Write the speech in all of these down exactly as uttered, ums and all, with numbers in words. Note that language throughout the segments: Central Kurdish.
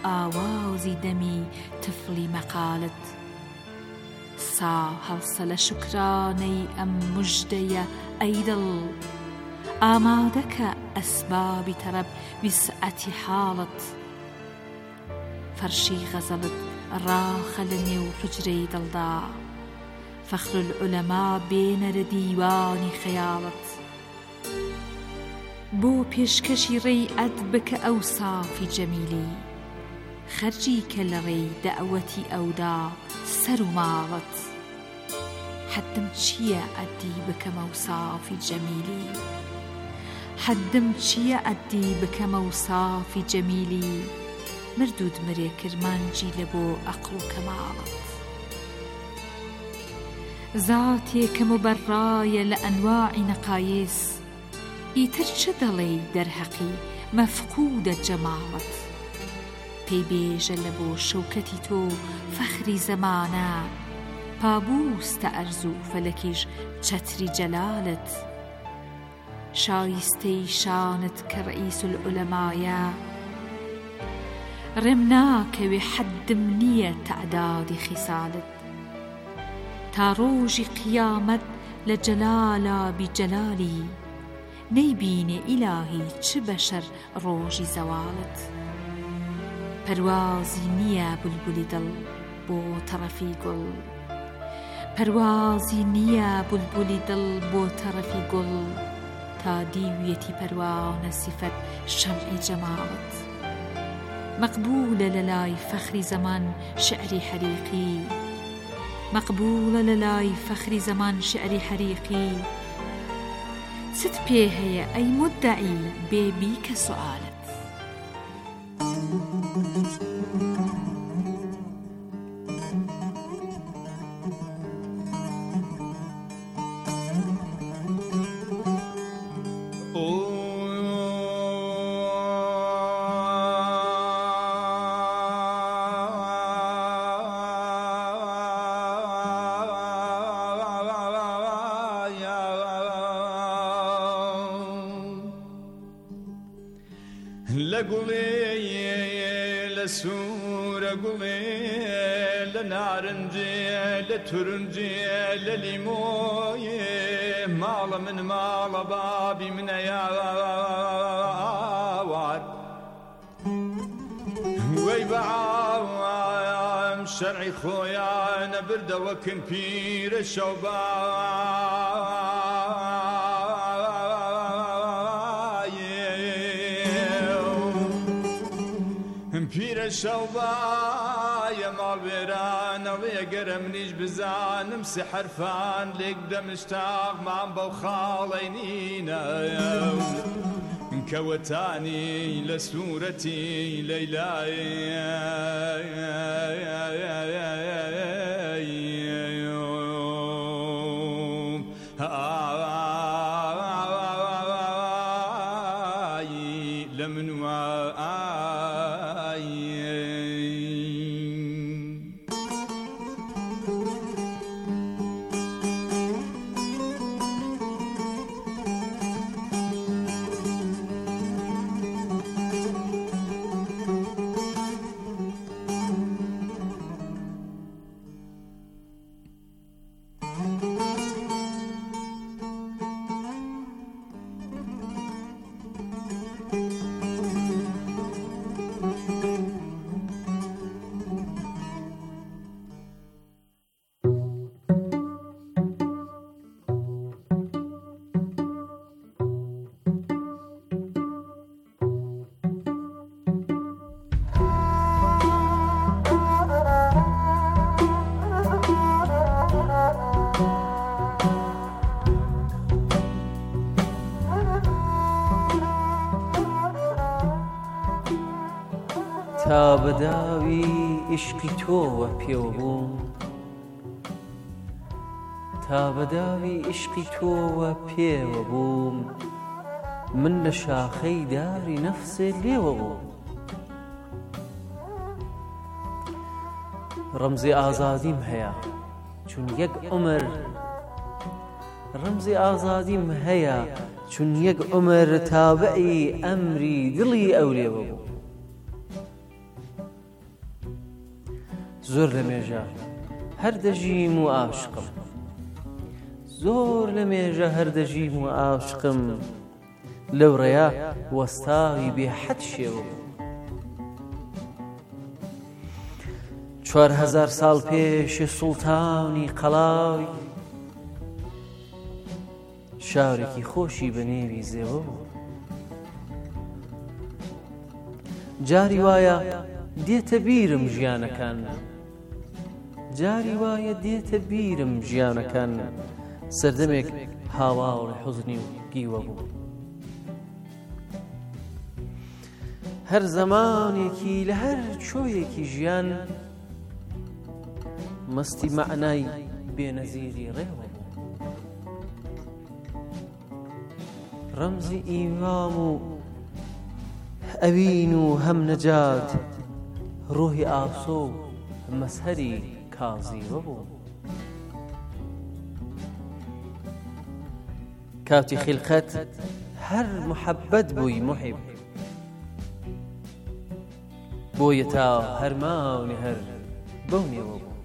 ئاوازی دەمی تفلی مەقالت سا هەڵسە لە شوکرانەی ئەم موژدەیە ئەی دڵ ئامادەکە ئەسبابی تەرەب ویسعەتی حاڵت فەرشی غەزەڵت ڕاخە لە نێو حوجرەی دڵدا فەخر العولەما بێنەرە دیوانی خەیاڵت بۆ پێشکەشی ڕێی ئەد بکە ئەو سافی جەمیلی خەرجی کە لە ڕێی دەعوەتی ئەودا سەر و ماڵت حەدم چییە ئەدی بکەمە و سافی جەمیلی حەدم چییە ئەدی بکەمە و سافی جەمیلی مردود مرێ کرمانجی لە بۆ ئەقڵ و کەماڵت زاتێکە مبەڕایە لە ئەنواعی نەقایس ئیتر چ دەڵێی دەرهەقی مەفقودە جەماڵت پێی بێژە لە بۆ شەوکەتی تۆ فەخری زەمانە پابووستە ئەرزوو فەلەکیش چەتری جەلالت شایستەی شانت کە ڕئیس العولەمایە ڕێم ناکەوێ حەدم نییە تەعدادی خیسالت تا ڕۆژی قیامەت لە جەلالە بیجەلالی نەیبینێ ئیلاهی چ بەشەر ڕۆژی زەواڵت پەروازی نییە بولبولی دڵ بۆ تەڕەفی گوڵ پەروازی نییە بولبولی دڵ بۆ تەڕەفی گوڵ تا دیویەتی پەروانە سیفەت شەمعی جەماڵت مەقبولە لە لای فەخری زەمان شعری حەریقی مەقبولە لە لای فەخری زەمان شعری حەریقی چت پێ هەیە ئەی مودعی بێبی کە سوالت لقولي لسورة قولي لنارنجي لترنجي لليموي مال من مال بابي من ياوار ويبعام شرعي خويا نبرد وكن بير الشوبان پیر شەوبایە ماڵ وێرانەوەیە گەرەمنیش بزانم سێ حەرفان لێک دەمشتاقمان بەو خاڵەی نینە کەوەتانی لە سوورەتی لەیلای لە منوە تا بەداوی عیشقی تۆوە پێوە بووم تا بەداوی عیشقی تۆوە پێوە بووم من لە شاخەی داری نەفسێ لێوە بووم ڕەمزی ئازادیم هەیە چون یەک عومر ڕەمزی ئازادیم هەیە چون یەک عومر تابعی ئەمری دڵی ئەو لێوە بووم زۆر لە مێژە هەر دەژیم و عاشقم، زۆر لە مێژە هەر دەژیم و عاشقم، لەو ڕێیا وەستاوی بێحەد شێوە. چوار هەزار ساڵ پێش سوڵتانی قەڵاوی شارێکی خۆشی بە نێوی زێوە بوو. جاری وایە دێتە بیرم ژیانەکان، جاری وایە دێتە بیرم ژیانەکان، سەردەمێک هاواڵی حوزنی و گیوە بوو. هەر زەمانێکی لە هەر چۆیەکی ژیان مەستی مەعنای بێنەزیری ڕێوە بوو. ڕەمزی ئیمام و ئەوین و هەم نەجات، ڕۆحی ئاسۆ و مەسهەری کازیوە بوو. کاتی خلقەت هەر محەبەت بووی محیب، بۆیە تا هەرمانی هەر بەو نێوە بوو،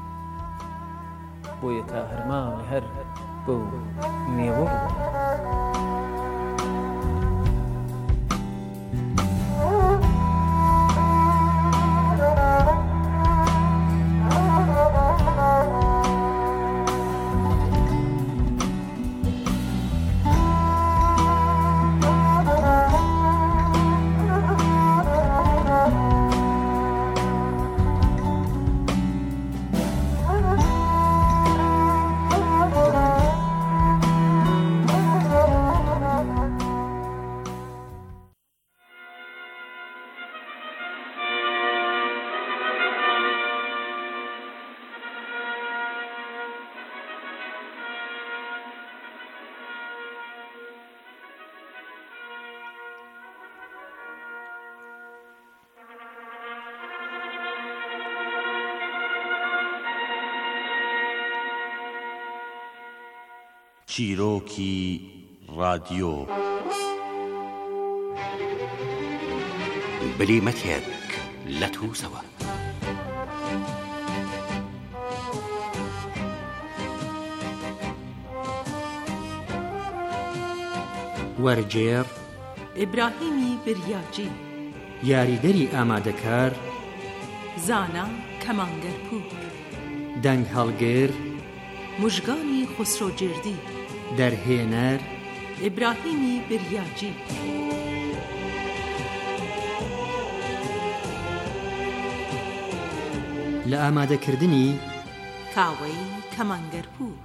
بۆیە تا هەرمانی هەر بەو نێوە بوو. چیرۆکی رادیۆ بلیمەتێک لە تووسەوە. وەرجێر ئیبراهیمی بریاجی، یاریدەری ئامادەکار زانا کەمانگەرپور، دەنگ هەڵگر مژگانی خسرۆجردی، دەرهێنەر ئیبراهیمی بریاجی. لە ئامادەکردنی کاوەی کەمانگەرپور.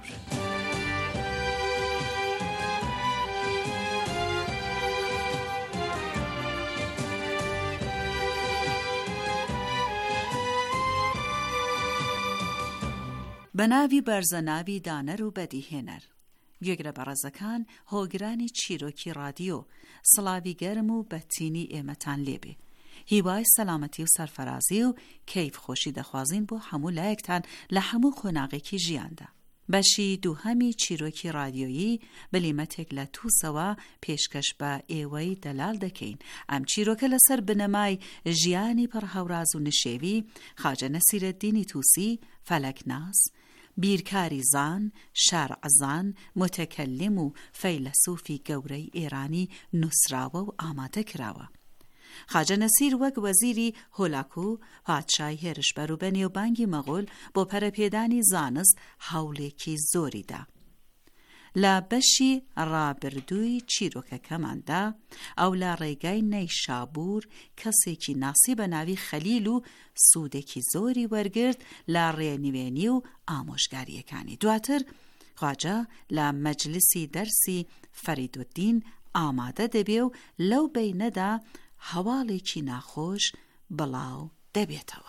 بەناوی بەرزەناوی دانەر و بەدیهێنەر، گوێگرە بەڕێزەکان، هۆگرانی چیرۆکی رادیۆ، سڵاوی گەرم و بەتینی ئێمەتان لێبێ. هیوای سەلامەتی و سەرفەرازی و کەیف خۆشی دەخوازین بۆ هەموو لایەکتان لە هەموو خۆناغێکی ژیاندا. بەشی دووهەمی چیرۆکی رادیۆیی بلیمەتێک لە تووسەوە پێشکەش بە ئێوەی دەلال دەکەین. ئەم چیرۆکە لەسەر بنەمای ژیانی پڕهەوراز و نشێوی خواجە نەسیرەددینی تووسی، فەلەکناس، بیرکاری زان، شارعزان، متەکەلم و فەیلسوفی گەورەی ئێرانی نووسراوە و ئامادە کراوە. خواجە نەسیر وەک وەزیری هۆلاکو پادشای هێرشبەر و بەنێوبانگی مەغول بۆ پەرەپێدانی زانست هەوڵێکی زۆریدا. لە بەشی ڕابردووی چیرۆکەکەماندا ئەو لە ڕێگای نەیشابوور کەسێکی ناسی بە ناوی خەلیل و سوودێکی زۆری وەرگرت لە ڕێنوێنی و ئامۆژگاریەکانی. دواتر خواجە لە مەجلیسی دەرسی فەریدوددین ئامادە دەبێ و لەو بەینەدا هەواڵێکی ناخۆش بڵاو دەبێتەوە.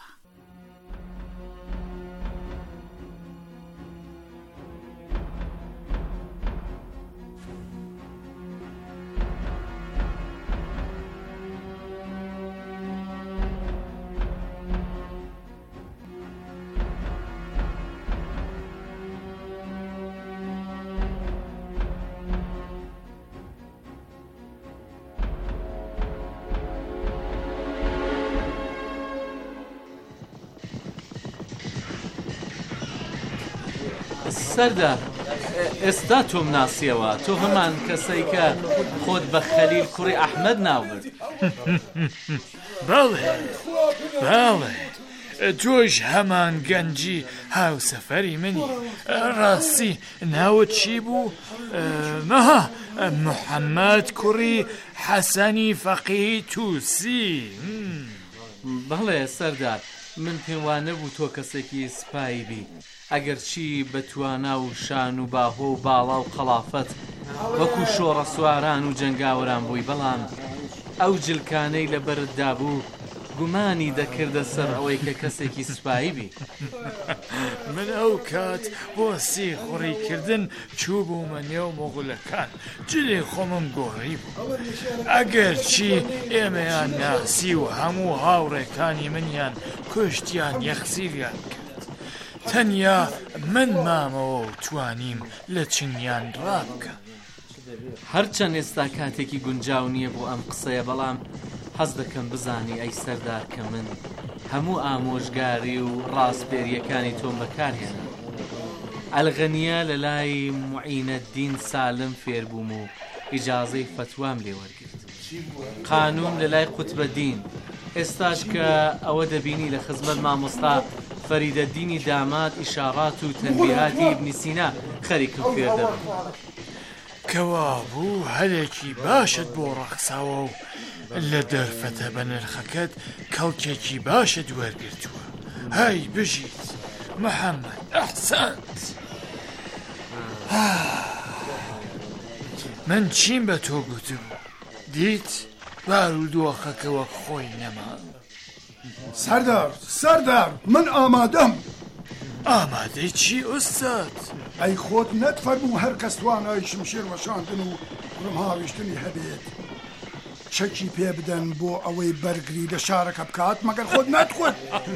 سەردار ئێستا تۆم ناسیەوە تۆ هەمان کەسەی کە خۆت بە خەلیل کوڕی ئەحمەد ناوبرد. بەڵێ بەڵێ تۆش هەمان گەنجی هاوسەفەری منی. ڕاستی ناوت چی بوو؟ مەها محەممەد کوڕی حەسەنی فەقیهی تووسی. بەڵێ سەردار من پێم وانە بوو تۆ کەسێکی سپایی بی ئەگەر چی بەتوانا و شان و باهۆ و باڵا و قەڵافەت وەکو شۆڕە سواران و جەنگاوەران بووی، بەڵام ئەو جلکانەی لە بەرتدا بوو گومانی دەکردە سەر ئەوەی کە کەسێکی سوپایی بی. من ئەو کات بۆ سی خوڕیکردن چوو بوومە نێو مۆغولەکان، جلێ خۆمم گۆڕی بوو. ئەگەر چی ئێمەیان ناسی و هەموو هاوڕێکانی منیان کوشتیان یەخسیریان کرد. تەنیا من مامەوە و توانیم لە چنگیان ڕابکەم. هەرچەند ئێستا کاتێکی گونجاو نییە بۆ ئەم قسەیە، بەڵام حەز دەکەم بزانی ئەی سەردار کە من هەموو ئامۆژگاری و ڕاستپێریەکانی تۆم بەکارهێنا. ئەلغەنیە لە لای موعینەددین سالم فێر بووم و ئیجازەی فەتوام لێ وەرگرت. قانون لە لای قوتبەدین. ئێستاش کە ئەوە دەبینی لە خزمەت مامۆستا فەریدەدینی داماد ئیشارات و تەنبیهاتی ئیبنی سینا خەریکم فێر دەبم. کەوا بوو هەلێکی باشت بۆ ڕەخساوە و لە دەرفەتە بە نرخەکەت کەڵکێکی باشت وەرگرتووە. های بژیت محەممەد ئەحسەنت. من چیم بە تۆ گوتم دیت بارودۆخەکە وەک خۆی نەما. سەردار سەردار من ئامادەم. ئامادەی چی ئوستاد؟ ئەی خۆت نەتفەرموو هەر کەس توانای شمشێر وەشاندن و ڕمهاویشتنی هەبێت چەکی پێ بدەن بۆ ئەوەی بەرگری لە شارەکە بکات مەگەر خۆت ناتخۆت.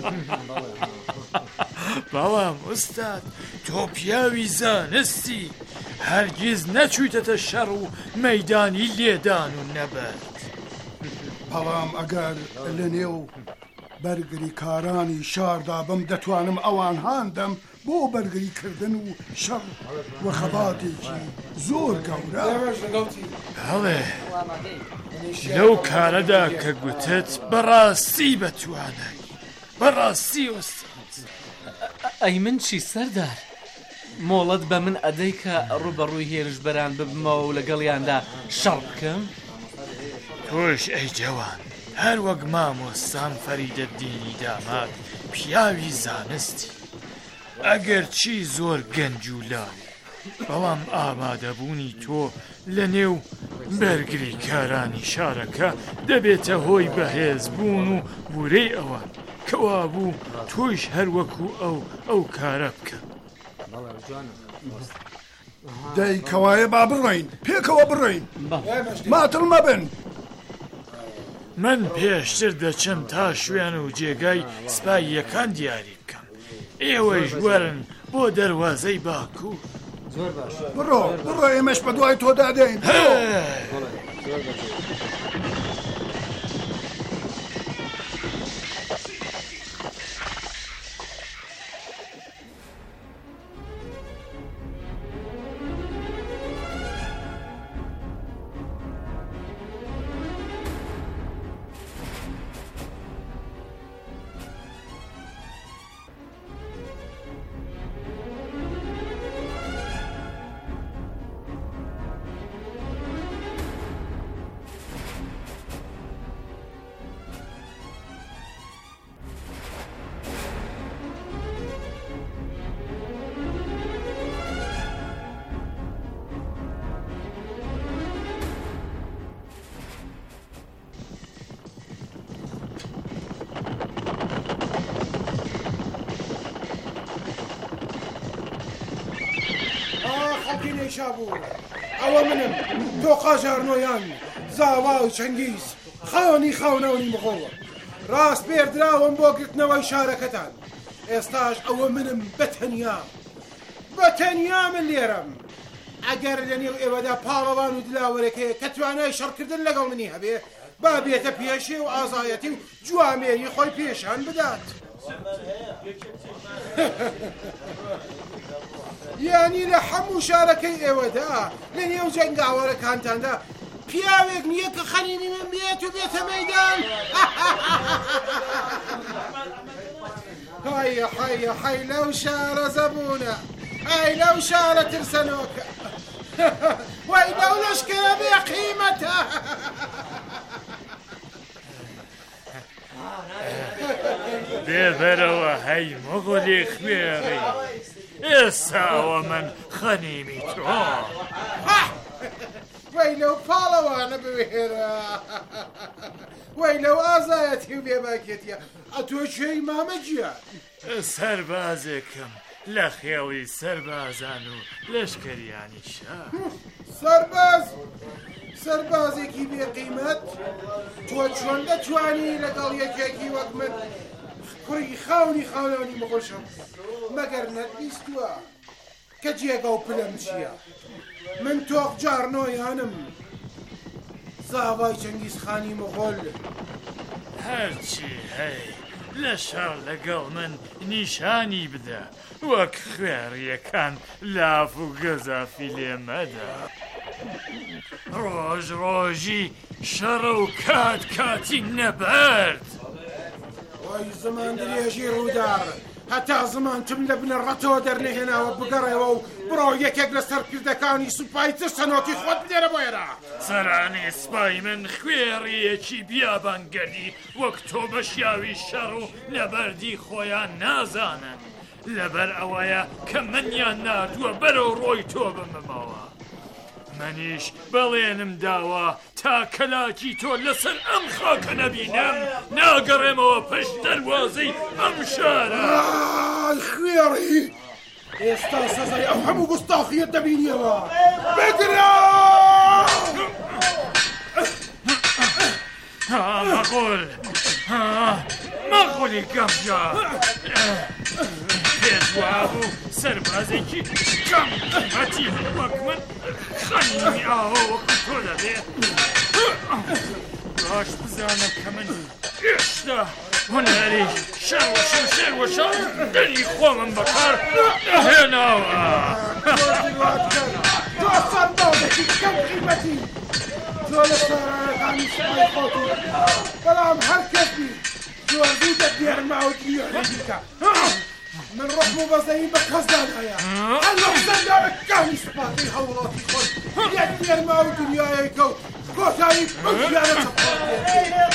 بەڵام ئوستاد تۆ پیاوی زانستی هەرگیز نەچوویتەتە شەڕ و مەیدانی لێدان و نەبەت. بەڵام ئەگەر لە نێو بەرگری کارانی شاردا بم دەتوانم ئەوان هاندەم بۆ بەرگریکردن و شەڕ وە خەباتێکی زۆر گەورە. هەڵێ لەو کارەدا کە گوتت بەڕاستی بەتوانای بەڕاستی ئوستاد. ئەی من چی سەردار؟ مۆڵەت بە من ئەدەی کە ڕوبەڕووی هێرشبەران ببمەوە و لەگەڵیاندا شەڕ بکەم؟ تۆش ئەی جەوان هەر وەک مامۆستام فەریدەدینی داماد پیاوی زانستی ئەگەر چی زۆر گەنج و لاڵ، بەڵام ئامادەبوونی تۆ لە نێو بەرگری کارانی شارەکە دەبێتە هۆی بەهێزبوون و ورەی ئەوان کەوا بوو تۆیش هەر وەکو ئەو ئەو کارە بکە. دەی کەوایە با بڕۆین پێکەوە بڕۆین ماتڵ مەبن. من پێشتر دەچم تا شوێن و جێگای سپاییەکان دیاری بکەم. ئێوەش وەرن بۆ دەروازەی باکوور. بڕۆ بڕۆ ئێمەش بە دوای تۆ دادەین. ئەوە منم تۆ قاژارنۆیان زاوا و چەنگیز خاوەنی خاونەوەنی مغۆڵە ڕاست پێردراوم بۆ گرتنەوەی شارەکەتان. ئێستاش ئەوە منم بەتەنیا بەتەنیا من لێرەم. ئەگەر لە نێو ئێوەدا پاڵەوان و دلاوەرەکەیە کە توانای شەڕکردن لەگەڵ منی هەبێ با بێتە پێشێ و ئازایەتی و جوامێری خۆی پێشان بدات. یانی لە هەموو شارەکەی ئێوەدا لە نێو جەنگاوەرەکانتاندا پیاوێک نییە کە خەنینی من بێت و بێتە مەیدان. هەیە هەیە هەی لەو شارە زەبوونە، ئەی لەو شارە ترسەنۆکە، وای لەو لەشکرە بێ قیمەتە. بێبەرەوە هەی مەغولی خوێڕی، ئێستاوە من خەنیمی تۆ. وای لەو پاڵەوانە بوێرە، وای لەو ئازایەتی و بێباکێتیە. ئەتۆ کوێی مامەجیە؟ سەربازێکم لە خێڵی سەربازان و لەشکریانی شار. سەرباز؟ سەربازێکی بێقیمەت؟ تۆ چۆن دەتوانی لەگەڵ یەکێکی وەک من کوڕی خاونی خاونانی مەخۆشم مەگەر نەتبیستووە کە جێگە و پلەم چییە؟ من تۆق جارنۆیانم، زاوای چەنگیزخانی مۆغۆل. هەرچی هەی لە شار لەگەڵ من نیشانی بدە، وەک خوێڕیەکان لاف و گەزافی لێمەدا. ڕۆژ ڕۆژی شەڕە و کات کاتی نەبەرد. وای زمان درێژی ڕوودار، هەتا زمانتم لە بنەڕەتەوە دەرنەهێناوە بگەڕێەوە و بڕۆ یەکێک لە سەر پیردەکانی سوپای ترسەنۆکی خۆت بدێرە بۆێرە. سەرانێ سپای من خوێڕیەکی بیابانگەری وەک تۆ بە شیاوی شەڕ و نەبەردی خۆیان نازانن، لەبەر ئەوەیە کە منیان نردووە بەرەو ڕۆی تۆ بمەمەوە. منیش بەڵێنم داوە تا کەلاکی تۆ لەسەر ئەم خاکە نەبینم ناگەڕێمەوە پشت دەروازەی ئەم شارە. خوێڕی ئێستا سەزای ئەو هەموو گوستاخیەت دەبینیەوە. بگرە! مەغۆل مەغۆلی گەمجا پێت وابوو سەربازێکی کەم قیمەتی وەک من خەنیمی ئاوە وەکو تۆ دەبێت. باش بزانم کە من هێشتا هونەری شەڕ و شەمشێر و شەڕ دەری خۆمم بەکار نەهێناوە. تۆ سەربازێکی کەم قیمەتی، تۆ لە سەرەکانی سوپای خۆت و بەڵام هەر کەسی زۆربوو دەبێرماوە دیوانەی دیکە. من ڕحم و بەزەیی بە کەسدانایە، هەر لەو زەندانەکانی سوپاتی هەوڵاتی خۆت یەک بێرماوە دنیایەکە و کۆتایی بەگیانە چەپڵاتێت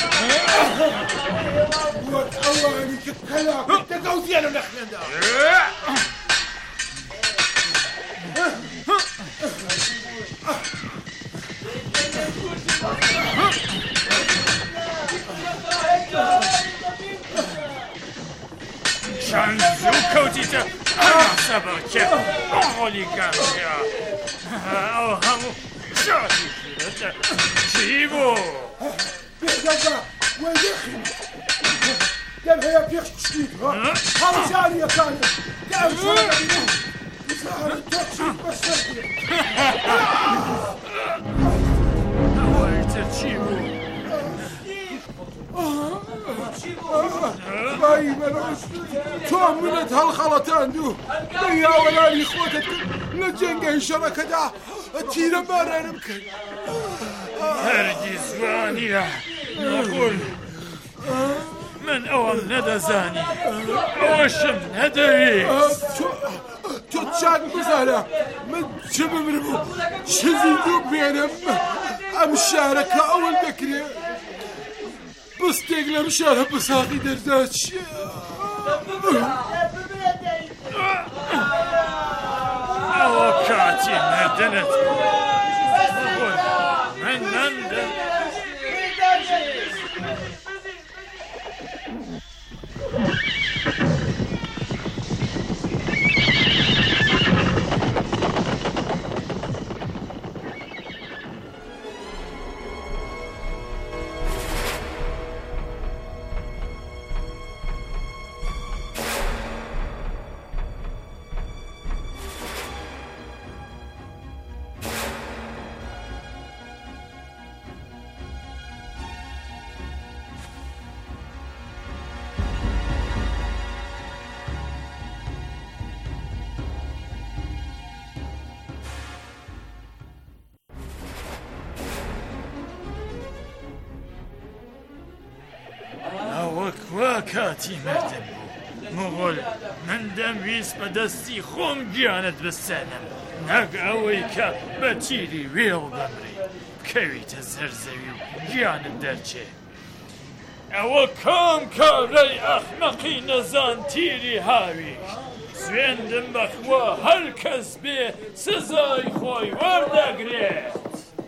وەک ئەوانی کە کەلاکت دەگەوزیێنە لە خوێندا. چەند زوو کەوتیتە ئەمە سەبەکێ ئۆڵی گەمجا، ئەو هەموو شاتی شیرەتە چی بوو؟ بێدەگا وەیەخی دەم هەیە پێش چیت هەڵجاریەکانت دەم شۆرەبینم بزانم تۆ چیت بەسەر بێت. ئەوەی تر چی بوو؟ بای بەڕۆژ تۆ منت هەڵخەڵەتاند و بە یاوەلانی خۆتت کرد لە جەنگەی شەڕەکەدا تیرە بارانم کرد. هەرگیز وانییە نەخۆن، من ئەوەم نەدەزانی، ئەوەشم نەدەوێت. تۆ چاک بزانە من چ بمرم و چ زیندوو بێنم ئەم شارەکە ئەوەن دەکرێت. بستێک لەم شارە بەساقی دەردا چییە؟ ئەوە کاتی مردنت من نەندم. ئەوە کاتی مردن بوو مۆغۆل من دەمویست بە دەستی خۆم گیانت بسێنم نەک ئەوەی کە بە تیری وێڵ بەمری بکەویتە زەرزەوی و گیانت دەرچێ ئەوە کام کارەی ئەحمەقی نەزان تیری هاویش سوێندم بەخوا هەر کەس بێ سزای خۆی وەردەگرێت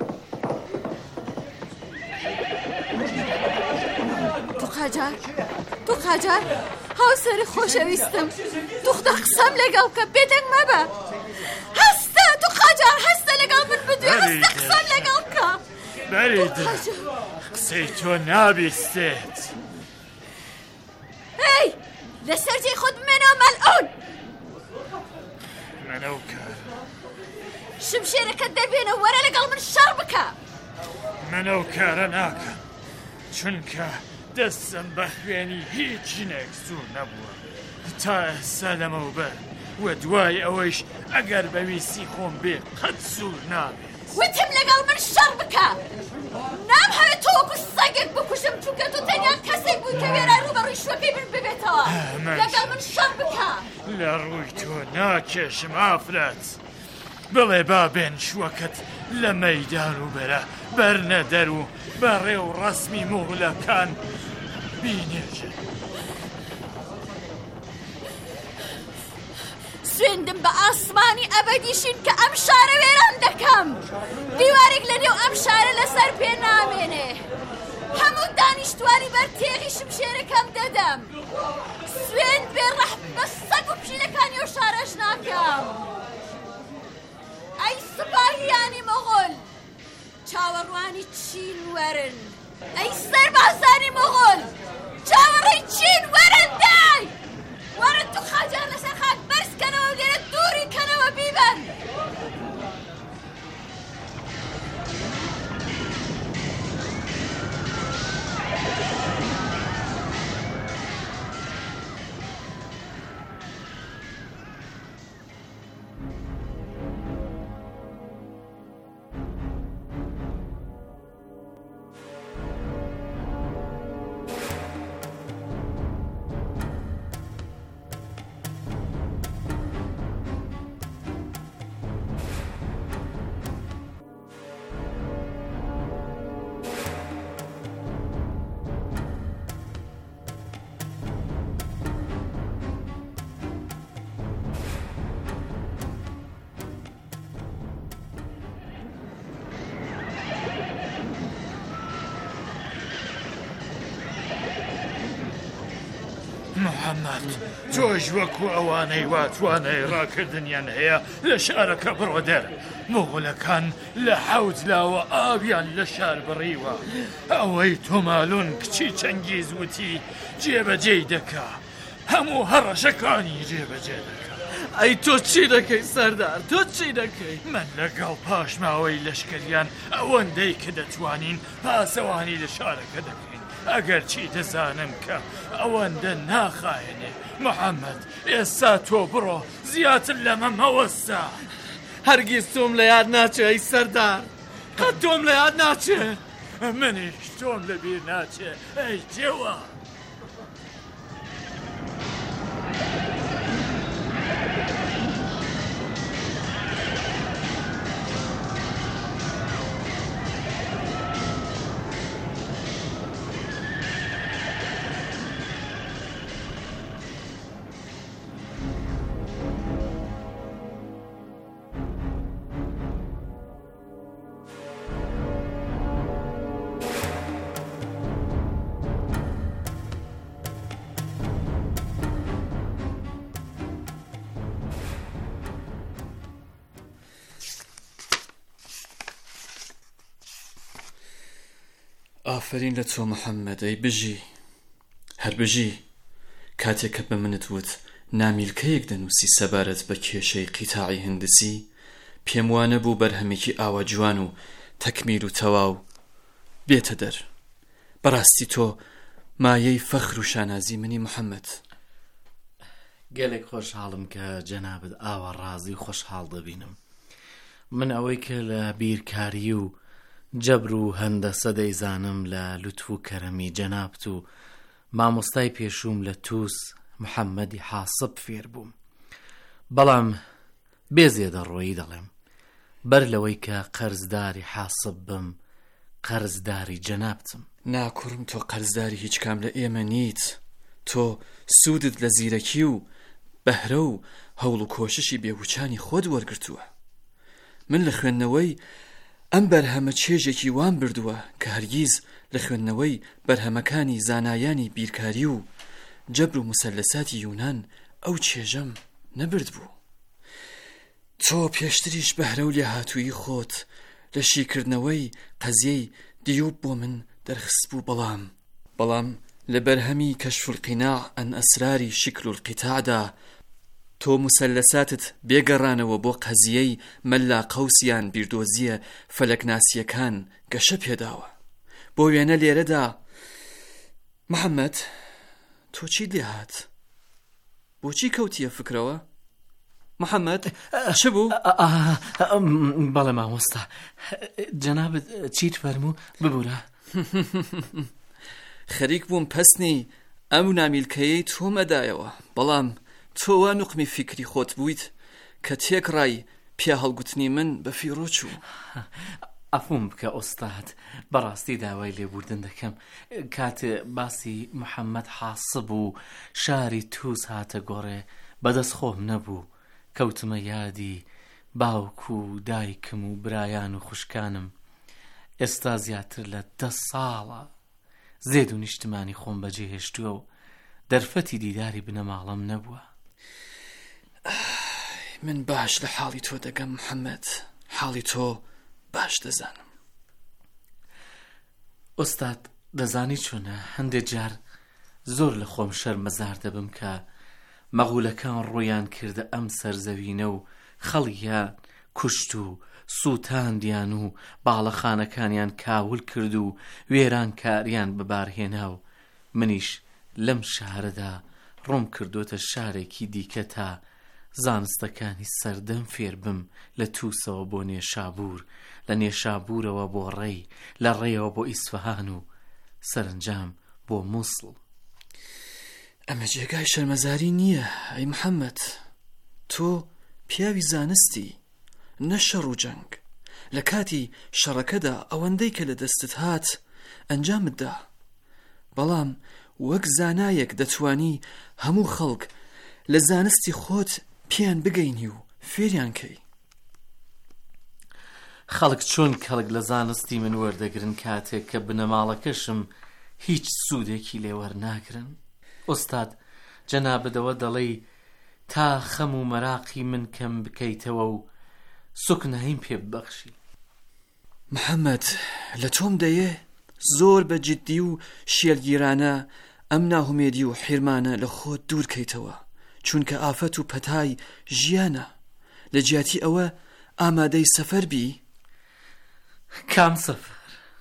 تو قاجار تو قاجار هاوسەری خۆشەویستم توخدا قسەم لەگەڵ بکە بێدەنگ مەبە هەستە تو قاجار هەستە لەگەڵ من بدوێ هەستە قسەم لەگەڵ بکە بەریدە قسەی تۆ نابیستێت هەی لەسەر جێی خۆت بمێنەوە مەلعون منە و کار شمشێرەکەت دەبێنە وەرە لەگەڵ من شەڕ بکە منە و کارە ناکەم چونکە دەستم بە خوێنی هیچ ژنێک زوو نەبووە تا ئێستا لەمەوبەر وە دوای ئەوەیش ئەگەر بەویستی خۆم بێ قەت زوو نابێت وتم لەگەڵ من شەڕ بکە نام هەوێت تۆ وەکو سەگێک بکوشم چونکە تۆ تەنیا کەسێک بووی کە وێرە ڕوبەڕووی شوەکەی من ببێتەوە لەگەڵ من شەڕ بکە لە ڕووی تۆ ناکێشم ئافرەت بڵێ با بێن شوەکەت لە مەیدان و بەرە بەرنە دەر و بەڕێ و ڕەسمی مۆغولەکان بینێژن سوێندم بە ئاسمانی ئەبەدیشین کە ئەم شارە وێران دەکەم دیوارێک لە نێو ئەم شارە لەسەر پێ نامێنێ هەموو دانیشتوانی بەر تێغی شمشێرەکەم دەدەم سوێند بێ ڕەحم بە سەگ و پشیلەکانی و شارەش ناکەم ئەی سوپاهیانی مۆغۆل چاوەڕوانی چین وەرن ئەی سەربازانی مۆغۆل چاوەڕێی چین وەرن دای وەرن تو خاجار لەسەر خاک بەرزکەنەوە لێرە دووری کەنەوە بیبەن محەممەد تۆش وەکو ئەوانەی واتوانەی ڕاکردنیان هەیە لە شارەکە بڕۆ دەر مۆغولەکان لە حەوت لاوە ئاویان لە شار بڕیوە ئەوەی تۆمالون کچی چەنگیز وتی جێبەجێی دەکا هەموو هەڕەشەکانی جێبەجێ دەکا ئەی تۆ چی دەکەی سەردار تۆ چی دەکەی من لەگەڵ پاشماوەی لەشکریان ئەوەندەی کە دەتوانین پاسەوانی لە شارەکە دەکەین ئەگەر چی دەزانم کە ئەوەندە ناخایەنێ محەممەد ئێستا تۆ بڕۆ زیاتر لەمە مەوەستا هەرگیز تۆم لە یاد ناچێ ئەی سەردار قەت تۆم لە یاد ناچێ منیش تۆم لەبیر ناچێ ئەی جێوە ئافرین لە تۆ محەممەد ئەی بژی هەر بژی کاتێک کە بە منت وت نامیلکەیەک دەنووسی سەبارەت بە کێشەی قیتاعی هندسی پێم وانە بوو بەرهەمێکی ئاوا جوان و تەکمیل و تەواو بێتە دەر بەڕاستی تۆ مایەی فەخر و شانازی منی محەممەد گەلێک خۆشحاڵم کە جەنابەت ئاوا ڕازی و خۆشحاڵ دەبینم من ئەوەی کە لە بیرکاری و جەبر و هەندەسە دەیزانم لە لوتف و کەرەمی جەنابەت و مامۆستای پێشوم لە تووس محەممەدی حاسب فێر بووم، بەڵام بێزێدە ڕۆیی دەڵێم بەر لەوەی کە قەرزداری حاسب بم قەرزداری جەنابتم. ناکوڕم تۆ قەرزداری هیچ کام لە ئێمە نیت، تۆ سوودت لە زیرەکی و بەهرە و هەوڵ و کۆششی بێهوچانی خۆت وەرگرتووە. من لە خوێندنەوەی ئەم بەرهەمە چێژێکی وان بردووە کە هەرگیز لە خوێندنەوەی بەرهەمەکانی زانایانی بیرکاری و جەبر و مسەلەساتی یونان ئەو چێژەم نەبرد بوو. تۆ پێشتریش بەهرە و لێهاتووی خۆت لە شیکردنەوەی قەزیەی دیوب بۆ من دەرخست بوو، بەڵام بەڵام لە بەرهەمی کەشف القیناع ئەن ئەسراری شکل القیتاعدا تۆ مسەلەساتت بێگەڕانەوە بۆ قەزیەی مەلا قەوسیان بیردۆزیە فەلەکناسیەکان گەشە پێداوە. بۆ وێنە لێرەدا محەممەد تۆ چی لێهات؟ بۆچی کەوتیە فکرەوە؟ محەممەد چ بوو؟ بەڵێ مامۆستا، جەنابەت چیت فەرموو ببوورە؟ خەریک بووم پەسنی ئەم نامیلکەیەی تۆمەدایەوە، بەڵام تۆ وا نوقمی فکری خۆت بوویت کە تێکڕای پیا هەڵگوتنی من بە فیڕۆ چوو. ئەفوم بکە ئۆستاد، بەڕاستی داوای لێبوردن دەکەم. کاتێ باسی محەممەد حاسب و شاری تووس هاتە گۆڕێ بەدەست خۆم نەبوو، کەوتمە یادی باوکو و دایکم و برایان و خوشکانم. ئێستا زیاتر لە دە ساڵە زێد و نیشتمانی خۆم بەجێ هێشتووە و دەرفەتی دیداری بنەماڵم نەبووە. من باش لە حاڵی تۆ دەگەم محەممەد، حاڵی تۆ باش دەزانم. ئۆستاد دەزانی چۆنە هەندێک جار زۆر لە خۆم شەرمەزار دەبم کە مەغولەکان ڕۆیان کردە ئەم سەرزەوینە و خەڵیان کوشت و سووتاندیان و باڵەخانەکانیان کاول کرد و وێران کاریان بەبارهێنا و منیش لەم شارەدا ڕۆم کردوتە شارێکی دیکە تا زانستەکانی سەردەم فێر بم لە تووسەوە بۆ نێشابوور، لە نێشابوورەوە بۆ ڕێی، لە ڕێەوە بۆ ئیسفەهان و سەرنجام بۆ مووسڵ. ئەمە جێگای شەرمەزاری نییە ئەی محەممەد، تۆ پیاوی زانستی نە شەڕ و جەنگ. لە کاتی شەڕەکەدا ئەوەندەی کە لە دەستت هات ئەنجامتدا، بەڵام وەک زانایەک دەتوانی هەموو خەڵک لە زانستی خۆت پیان بگەینی و فێریان کەی. خەڵک چۆن کەڵک لە زانستی من وەردەگرن کاتێک کە بنەماڵەکەشم هیچ سوودێکی لێوەرناگرن؟ ئۆستاد جەنابەتەوە دەڵێی تا خەم و مەراقی من کەم بکەیتەوە و سوکنەهیم پێ ببەخشی. محەممەد لە تۆم دەیێ زۆر بە جددی و شێلگیرانە ئەم ناهومێدی و حیرمانە لە خۆت دوورکەیتەوە، چونکە ئافەت و پەتای ژیانە. لە جیاتی ئەوە ئامادەی سەفەر بی؟ کام سەفەر؟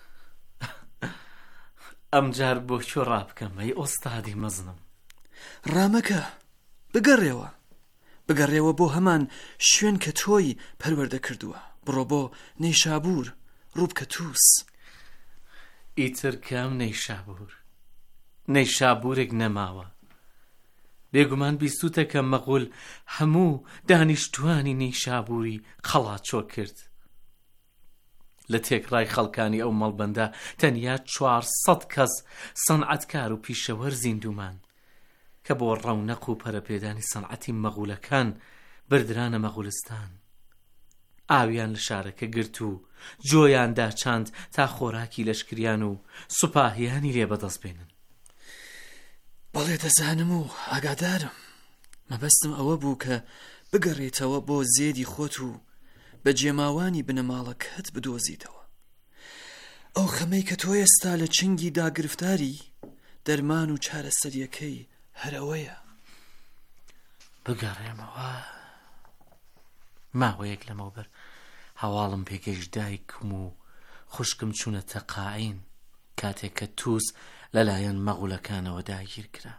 ئەم جار بۆ کۆ ڕابکەم ئەی ئۆستادی مەزنم؟ ڕامەکە بگەڕێەوە بگەڕێەوە بۆ هەمان شوێن کە تۆی پەروەردە کردووە، بڕۆ بۆ نەیشابوور، ڕووبکە تووس. ئیتر کام نەیشابوور؟ نەیشابوورێک نەماوە. بێگومان بیستوتە کە مەغول هەموو دانیشتوانی نەیشابووری خەڵاتچۆ کرد. لە تێکڕای خەڵکانی ئەو مەڵبەندە تەنیا چوارسەد کەس سەنعەتکار و پیشەوەر زیندومان کە بۆ ڕەونەق و پەرەپێدانی سەنعەتی مەغولەکان بردرانە مەغولستان. ئاویان لە شارەکە گرت و جۆیاندا چاند تا خۆراکی لەشکریان و سوپاهیانی لێ بەدەست بێنن. بەڵێ دەزانم و ئاگادارم، مەبەستم ئەوە بوو کە بگەڕێتەوە بۆ زێدی خۆت و بە جێماوانی بنەماڵەکەت بدۆزیتەوە. ئەو خەمەی کە تۆ ئێستا لە چنگی داگرفتاری دەرمان و چارەسەریەکەی هەرەوەیە. بگەڕێمەوە. ماوەیەک لەمەوبەر هەواڵم پێگەیشت دایکم و خوشکم چوونە تەقاعین کاتێک کە تووس لەلایەن مەغولەکانەوە داگیر کرا.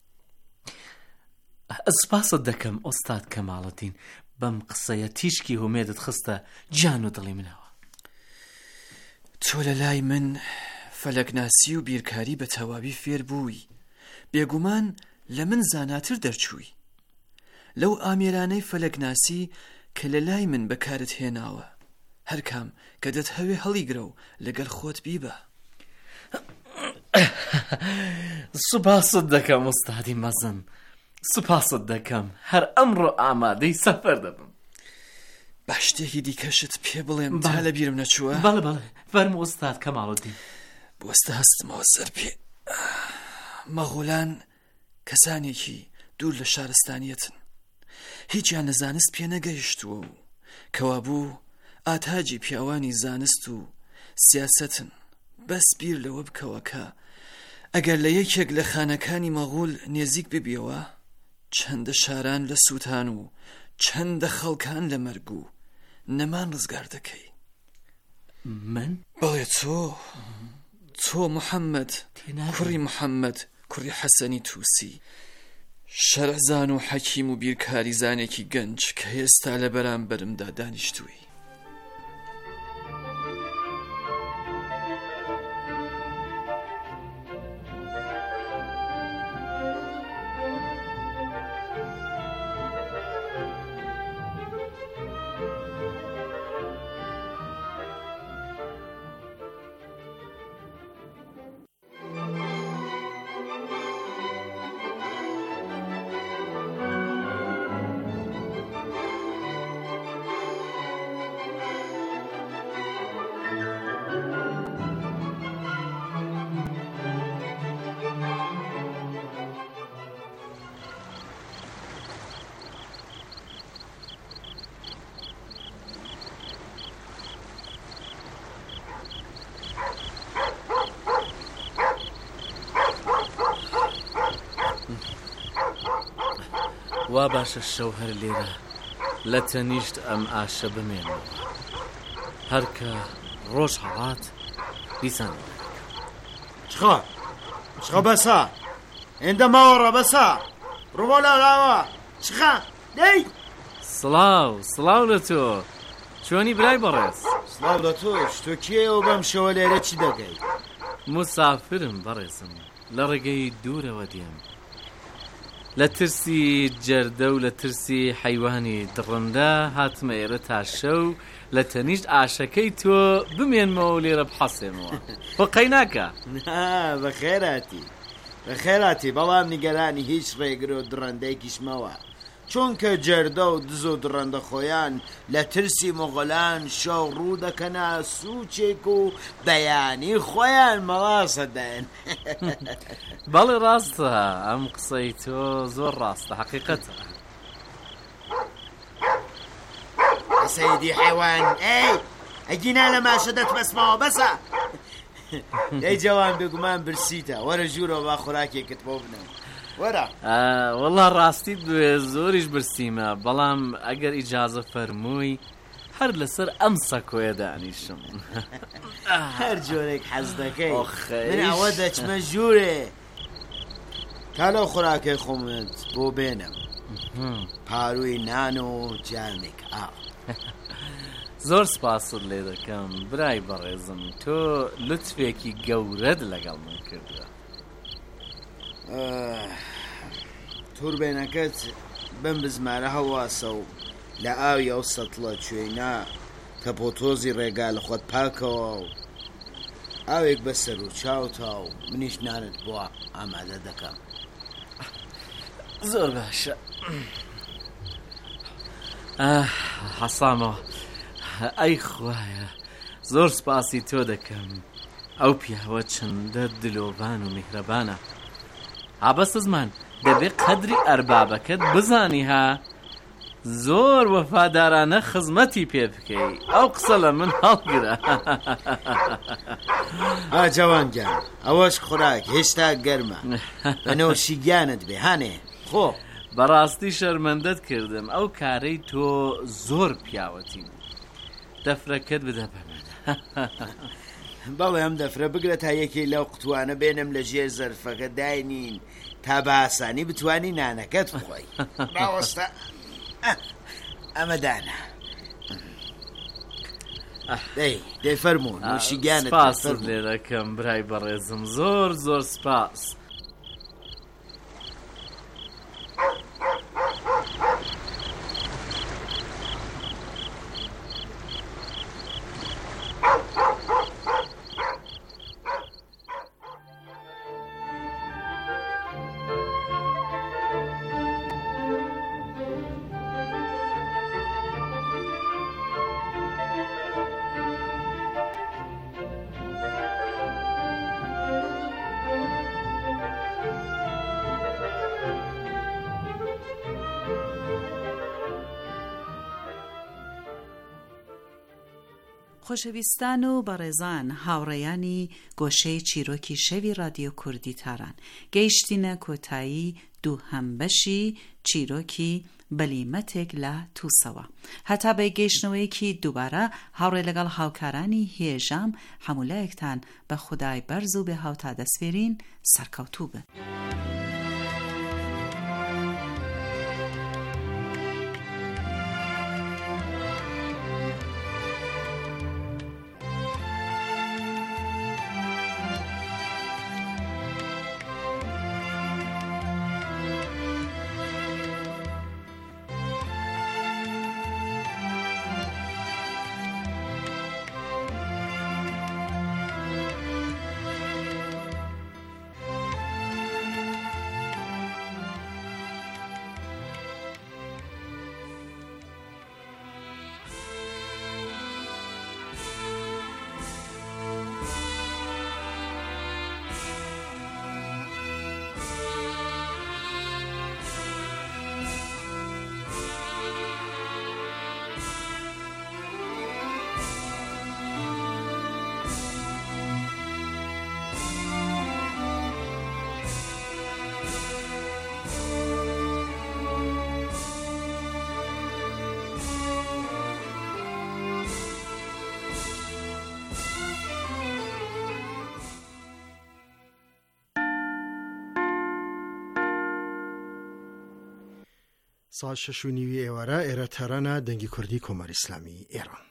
سپاست دەکەم ئۆستاد کەماڵەدین، بەم قسەیە تیشکی هومێدت خستە گیان و دڵی منەوە. تۆ لە لای من فەلەکناسی و بیرکاری بە تەواوی فێر بووی، بێگومان لە من زاناتر دەرچووی لەو ئامێرانەی فەلەکناسی کە لە لای من بەکارت هێناوە هەر کام کە دەت هەوێ هەڵیگرە و لەگەڵ خۆت بیبە. سوپاست دەکەم ئوستادی مەزن، سوپاست دەکەم. هەر ئەمڕۆ ئامادەی سەفەر دەبم. با شتێکی دیکەشت پێ بڵێم تا لە بیرم نەچووە؟ بەڵێ بەڵێ فەرموو ئوستاد کەماڵودین. بۆستە هەستمەوە سەر پێ. مەغوڵان کەسانێکی دوور لە شارستانیەتن، هیچیان لە زانست پێ نەگەیشتووە و کەوابوو ئاتاجی پیاوانی زانست و سیاسەتن. بەس بیر لەوە بکەوە کە ئەگەر لە یەکێک لە خانەکانی مەغول نێزیک ببیەوە چەندە شاران لە سووتان و چەندە خەڵکان لە مەرگ و نەمان ڕزگار دەکەی. من؟ بەڵێ تۆ تۆ محەممەد کوڕی محەممەد کوڕی حەسەنی تووسی، شەرعزان و حەکیم و بیرکاری زانێکی گەنج کە هێستا لە بەرامبەرمدا دانیشتووی. وا باشە شەو هەر لێرە لە تەنیشت ئەم ئاشە بمێنەوە، هەرکە ڕۆژ هەڵات دیسان چخە چخە بەسا ئێندە ماوەڕە بەسا ڕۆبۆ لاڵاوە چخە دەی سڵاو سڵاو لە تۆ چۆنی برای بەڕێز؟ سڵاو لە تۆش تۆ کێوە بەم شەوە لێرە چی دەگەی؟ موسافرم بەڕێزم، لە ڕێگەی دوورەوە دێم، لە ترسی جەردە و لە ترسی حەیوانی دڕندە هاتمە ئێرە تا شەو لە تەنیشت ئاشەکەی تۆ بمێنمەوە لێرە بحەسێنەوە. بەقەی ناکە؟ بەخێراتی بەخێراتی، بەڵام نیگەرانی هیچ ڕێگر و دڕندەیەکیشمەوە، چونکە جەردە و دز و دڕندە خۆیان لە ترسی مۆغۆلان شەو ڕوو دەکەنە سوچێک و بەیانی خۆیان مەڵاسە دەن. بەڵێ ڕاستە، ئەم قسەی تۆ زۆر ڕاستە، حەقیقەتە. سەیدی حیوان ئەی ئەگینا لە ماشە دەتبەسمەوە بەسە. دەی جەوان بێگومان برسیتە، وەرە ژوورەوە با خوراکێکت بۆ بنەم. وەرە وەڵا ڕاستیت دوێ زۆریش برسیمە، بەڵام ئەگەر ئیجازە فەرمووی هەر لەسەر ئەم سەکۆیە دانیشم. هەر جۆرێک حەز دەکەی من ئەوە دەچمە ژوورێ تا لەو خوراکەی خۆمت بۆ بێنم، پاروی نان و جامێک ئاو. زۆر سپاست لێ دەکەم برای بەڕێزم، تۆ لوتفێکی گەورەت لەگەڵ من کردووە. توربێنەکەت بم بزمارە هەواسە و لە ئاوی ئەو سەتڵە کوێینا کە پۆتۆزی ڕێگا لە خۆت پاکەوە و ئاوێک بەسەر و چاوتا و منیش نانت بووە ئامادە دەکەم. زۆر باشە حەسامەوە، ئەی خوایە زۆر سپاسی تۆ دەکەم، ئەو پیاوە چەندە دلۆڤان و میهرەبانە. ئابەستە زمان دەبێ قەدری ئەربابەکەت بزانی ها، زۆر وەفادارانە خزمەتی پێ بکەی، ئەو قسە لە من هەڵگرە. ئا جەوانگیان ئەوەش خوراک هێشتا گەرمە، بەنەوەشی گیانت بێ هانێ خۆ. بەڕاستی شەرمەندەت کردم، ئەو کارەی تۆ زۆر پیاوەتی بوو، دەفرەکەت بدە بە من. بەڵێ ئەم دەفرە بگرە تا یەکێ لەو قوتوانە بێنم لە ژێر زەرفەکە داینین تا بە ئاسانی بتوانی نانەکەت بخۆی. ڕاوەستە ئەمە دانە دەی دەی فەرموو نوشیگیانت. سپاست لێ دەکەم برای بەڕێزم، زۆر زۆر سپاس. خۆشەویستان و بەڕێزان هاوڕێیانی گۆشەی چیرۆکی شەوی رادیۆ کوردی تاران گەیشتینە کۆتایی دوو هەمبەشی چیرۆکی بەلیمەتێک لە تووسەوە هەتا بە گەیشتنەوەیەکی دووبارە هاوڕێ لەگەڵ هاوکارانی هێژام هەمولایەکتان بە خودای بەرز و بێ هاوتا دەسپێرین سەرکەوتوو بن. ساڵ شەش و نیوی ئێوارە ئێرە تەرانە دەنگی کوردی کۆماری ئیسلامی ئێران.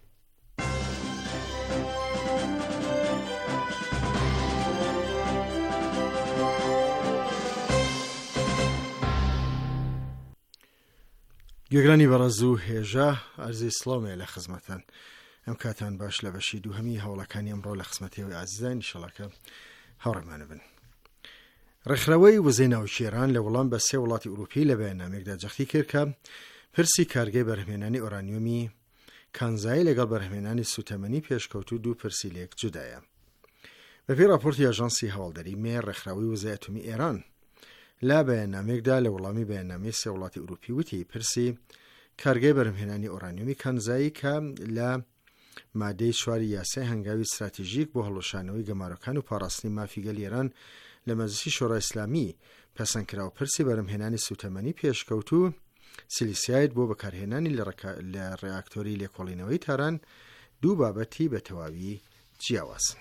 گوێگرانی بەڕێز و هێژە ئەرزی سڵامێ لە خزمەتان ئەم کاتان باش لە بەشی دووهەمی هەوڵەکانی ئەمڕۆ لە خزمەتیەوەی ئازیزان ئینشەڵڵا هاوڕێمانە بن. ڕێکخراوەی وزەی ناوچێران لە وەڵام بە سێ وڵاتی ئوروپی لە بەیاننامێکدا جەختی کرد کە پرسی کارگەی بەرهەمهێنانی ئۆرانیۆمی کانزایی لەگەڵ بەرهەمهێنانی سوتەمەنی پێشکەوتوو دوو پرسی لێک جودایە. بەپێی راپۆرتی ئاژانسی هەواڵدەری مێ ڕێکخراوەی وزەی ئەتۆمی ئێران لا بەیاننامێکدا لە وەڵامی بەیاننامەی سێ وڵاتی ئوروپی وتی پرسی کارگەی بەرهەمهێنانی ئۆرانیۆمی کانزایی کە لە مادەی چواری یاسای هەنگاوی استراتیژیک بۆ هەڵۆشانەوەی گەمارەکان و پاراستنی مافی گەل ئێران لە مەجلیسی شۆڕای ئیسلامی پەسەندکراوە پرسی بەرهەمهێنانی سوتەمەنی پێشکەوتوو سیلیسایت بۆ بەکارهێنانی لە ڕێاکتۆری لێکۆڵینەوەی تاران دوو بابەتی بە تەواوی جیاوازن.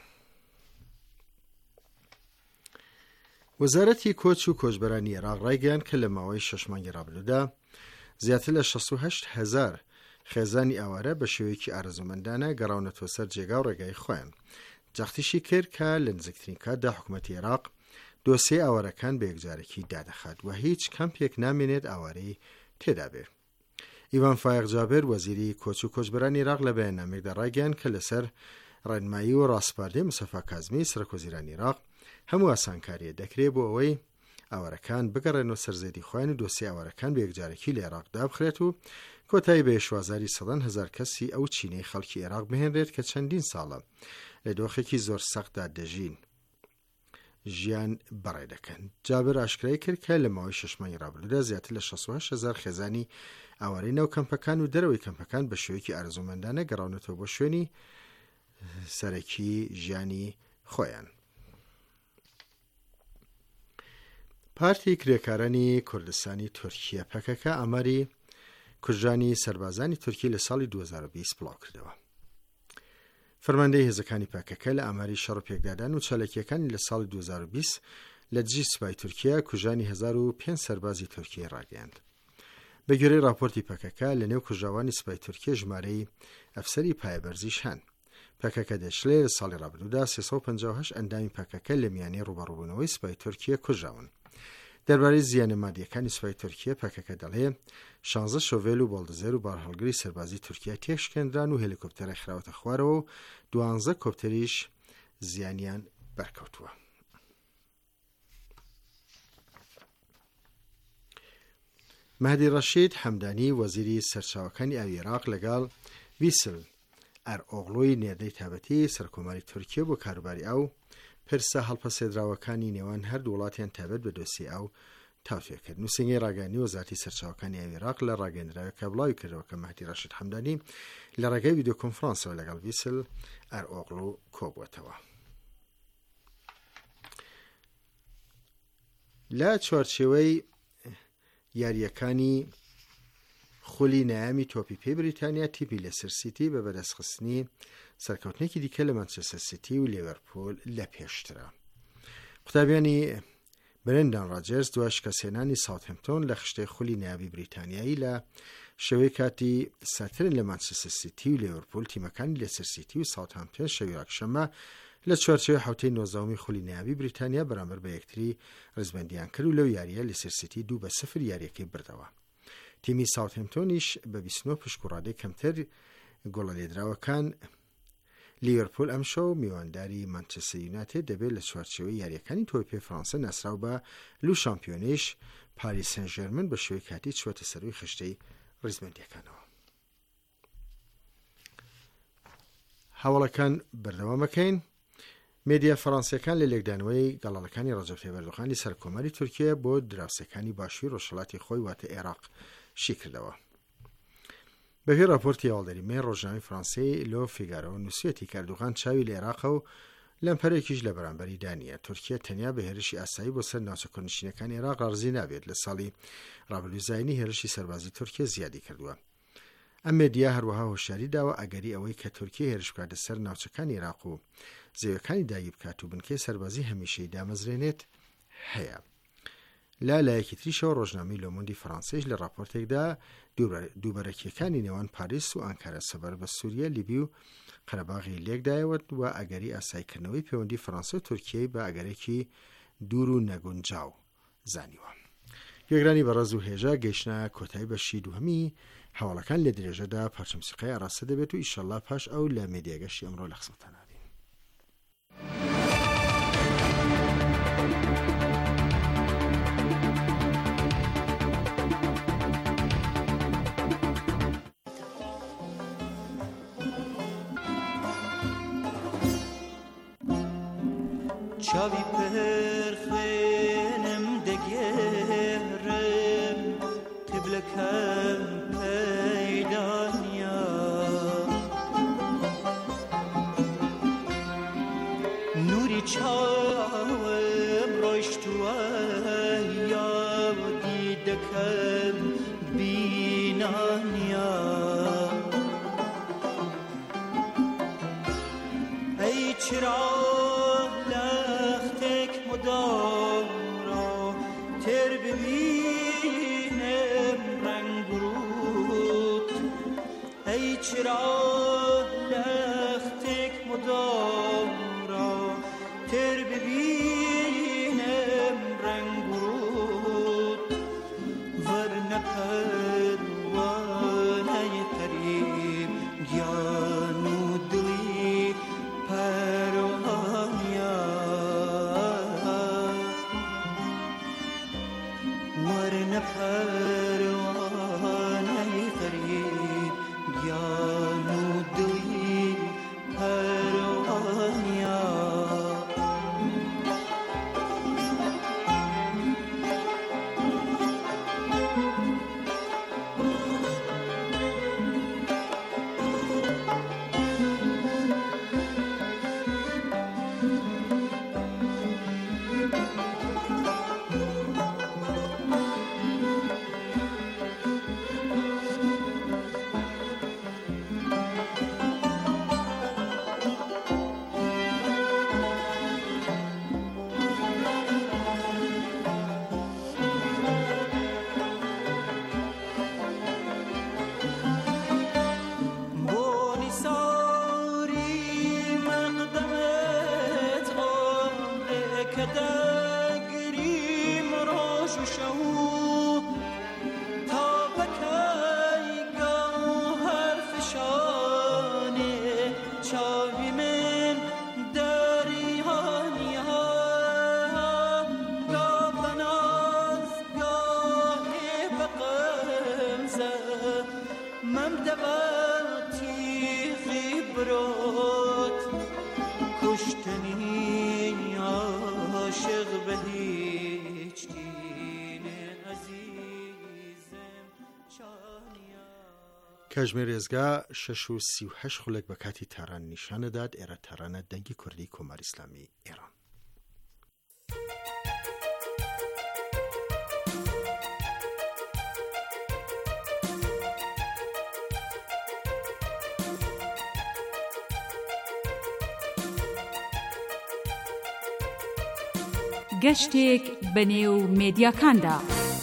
وەزارەتی کۆچ و کۆچبەرانی عێراق ڕایگەیاند کە لە ماوەی شەش مانگی ڕابردوودا زیاتر لە شەست و هەشت هەزار خێزانی ئاوارە بە شێوەیەکی ئارەزومەندانە گەڕاونەتەوە سەر جێگا و ڕێگای خۆیان. جەختیشی کرد کە لە نزیکترین کاتدا حکوومەتی عێراق دۆسیە ئاوارەکان بە یەکجارێکی دادەخات و هیچ کەمپێک نامێنێت ئاوارەی تێدا بێت. ئیڤان فایق جابر وەزیری کۆچ و کۆچبەرانی عێراق لە بەیاننامێکدا ڕایگەیاند کە لەسەر ڕێنمایی و ڕاستپاردەی موسەفا کازمی سەرۆکوەزیرانی عێراق هەموو ئاسانکاریە دەکرێت بۆ ئەوەی ئاوارەکان بگەڕێنەوە سەرزەدی خۆیان و دۆسیە ئاوارەکان بە یەکجارێکی لە عێراق دابخرێت و کۆتایی بە شوازاری سەدان هەزار کەسی ئەو چینەی خەڵکی عێراق بهێنرێت کە چەندین ساڵە لە دۆخێکی زۆر سەختدا دەژین ژیان بەڕێ دەکەن. جابر ئاشکرای کرد کە لە ماوەی شەش مانگی ڕابردوودا زیاتر لە شەست و هەشت هەزار خێزانی ئاوارەی ناو کەمپەکان و دەرەوەی کەمپەکان بە شێوەیەکی ئارەزومەندانە گەڕاونەتەوە بۆ شوێنی سەرەکی ژیانی خۆیان. پارتی کرێکارانی کوردستانی تورکیا پەکەکە ئاماری کوژانی سەربازانی تورکی لە ساڵی دوو هەزار و بیست بڵاو کردەوە. فەرماندەی هێزەکانی پاکەکە لە ئاماری شەڕ و پێکدادان و چالاکیەکانی لە ساڵی دوو هەزار و بیست لە دژی سوپای تورکیا کوژانی هەزار و پێنج سەربازی تورکیە ڕاگەیاند. بە گوێرەی راپۆرتی پاکەکە لە نێو کوژاوانی سوپای تورکیە ژمارەی ئەفسەری پایەبەرزیش هەن. پاکەکە دەشڵێ لە ساڵی ڕابردوودا سێسەد و پەنجا و هەشت ئەندامی پاکەکە لە میانەی ڕوبەڕووبوونەوەی سوپای تورکیە کوژاون. دەربارەی زیانە مادیەکانی سوپای تورکیە پاکەکە دەڵێ شانزە شۆڤێل و بەڵدزێر و بارهەڵگری سەربازی تورکیا تێشکێنران و هێلیکۆپتەرە خراوەتە خوارەوە و دوانزە کۆپتەریش زیانیان بەرکەوتووە. مەهدی ڕەشید حەمدانی وەزیری سەرچاوەکانی ئاوی عێراق لەگەڵ ویسل ئەرئۆغڵۆی نێردەی تابەتی سەرکۆماری تورکیا بۆ کاروباری ئاو پرسە هەڵپەسێدراوەکانی نێوان هەردوو وڵاتیان تابەت بە دۆسی ئاو تاوتێکرد. نووسنگی ڕاگەیاندنی وەزارەتی سەرچاوەکانی عێراق لە ڕاگەیاندراوێکە بڵاوی کردەوە کە مەهدی ڕەشید حەمدانی لە ڕێگەی ڤیدیۆ کۆنفرانسەوە لەگەڵ ڤیسل ئەرئۆغڵو کۆبووەتەوە. لە چوارچێوەی یاریەکانی خولی نامی تۆپی پێی بریتانیا تیپی لەسەر سیتی بە بەدەستخستنی سەرکەوتنێکی دیکە لە مانچستەر سیتی و لیڤەرپۆل لە پێشترە. قوتابیانی برندان ڕاجرز دوای شکەستهێنانی ساوثهمپتۆن لە خشتەی خولی ناوی بریتانیایی لە شەوەی کاتی ساترن لە مانچستەر سیتی و لیڤەرپۆل تیمەکانی لەسەر سیتی و ساوثهمپتۆن شەوی یەکشەممە لە چوارچێوەی حوتەی نۆزدەهەمی خولی ناوی بریتانیا بەرامبەر بە یەکتری ڕزبەندیان کرد و لەو یاریە لەسەر سیتی دوو بە سفر یاریەکەی بردەوە. تیمی ساوثهمپتۆنیش بە بیست و نۆ پشکوڕادەی کەمتر گۆڵە لێدراوەکان لیڤەرپۆل ئەمشەو میوانداری مانچستەر یونایتد دەبێت لە چوارچێوەی یاریەکانی تۆپی فەڕەنسا ناسراو بە لو شامپیۆنیش پاریس سەن ژەرمن بە شێوەی کاتی چوەتە سەروی خشتەی ڕیزبەندیەکانەوە. هەوڵەکان بەردەوامەکەین. مێدیا فەڕەنسیەکان لە لێکدانەوەی گەڵاڵەکانی ڕەجەب تەیب ئەردۆغانی سەرکۆمەری تورکیا بۆ دراوسەکانی باشووری ڕۆژهەڵاتی خۆی واتە عێراق شی کردەوە. بەپێی راپۆرتی هەواڵدەری مێ ڕۆژنامەی فەڕەنسی لۆ فیگارۆ نووسێتی ئەردۆغان چاوی لە عێراقە و لەمپەرێکیش لە بەرامبەری دانیە. تورکیا تەنیا بە هێرشی ئاسایی بۆ سەر ناوچەکۆنشینەکانی عێراق ڕازی نابێت. لە ساڵی ڕابردووزایانی هێرشی سەربازی تورکیا زیادی کردووە. ئەم مێدیا هەروەها هۆشیاری داوە ئەگەری ئەوەی کە تورکیا هێرش بکات لەسەر ناوچەکانی عێراق و زەویەکانی داگیر بکات و بنکەی سەربازی هەمیشەی دامەزرێنێت هەیە. لا لایەکی تریشەوە ڕۆژنامەی لۆمۆندی فەڕەنسیش لە راپۆرتێکدا دووبەرەکیەکانی نێوان پاریس و ئەنکارە سەبەر بە سووریا، لیبی و قەرەباغی لێکدایەوە و ئەگەری ئاسایکردنەوەی پەیوەندی فەڕەنسا و تورکیای بە ئەگەرێکی دوور و نەگونجاو زانیوە. گوێگرانی بەڕێز و هێژە گەیشتە کۆتایی بەشی دووهەمی هەواڵەکان لە درێژەدا پەرچەمسوقەی ئاڕاستە دەبێت و ئیشەڵڵا پاش ئەو لە مێدیاگەشتی ئەمڕۆ لە قسەتان نابین. چاوی پرخێنم دەگێڕم قبلەکەم پەیدا نییە نوری چاوم ڕۆیشتووە یاودی دەکەم بینا نییە ئەی چرا دارا تر ببینم رنگ رود ای چرا لختک مدارا تر ببینم رنگ رود ورنه پروانه قریب گیانو دلی پروانیا پروانه غریب گیانو دلی پروانیا کشتنی عاشق به هیچ کی کاژمێر ێزگا شەش و سی و هەشت خولێک بە کاتی تاران نیشانەدات ئێرە تارانە دەنگی کوردی کۆماری ئیسلامی ئێران. گەشتێک بەنێو مێدیاکاندا.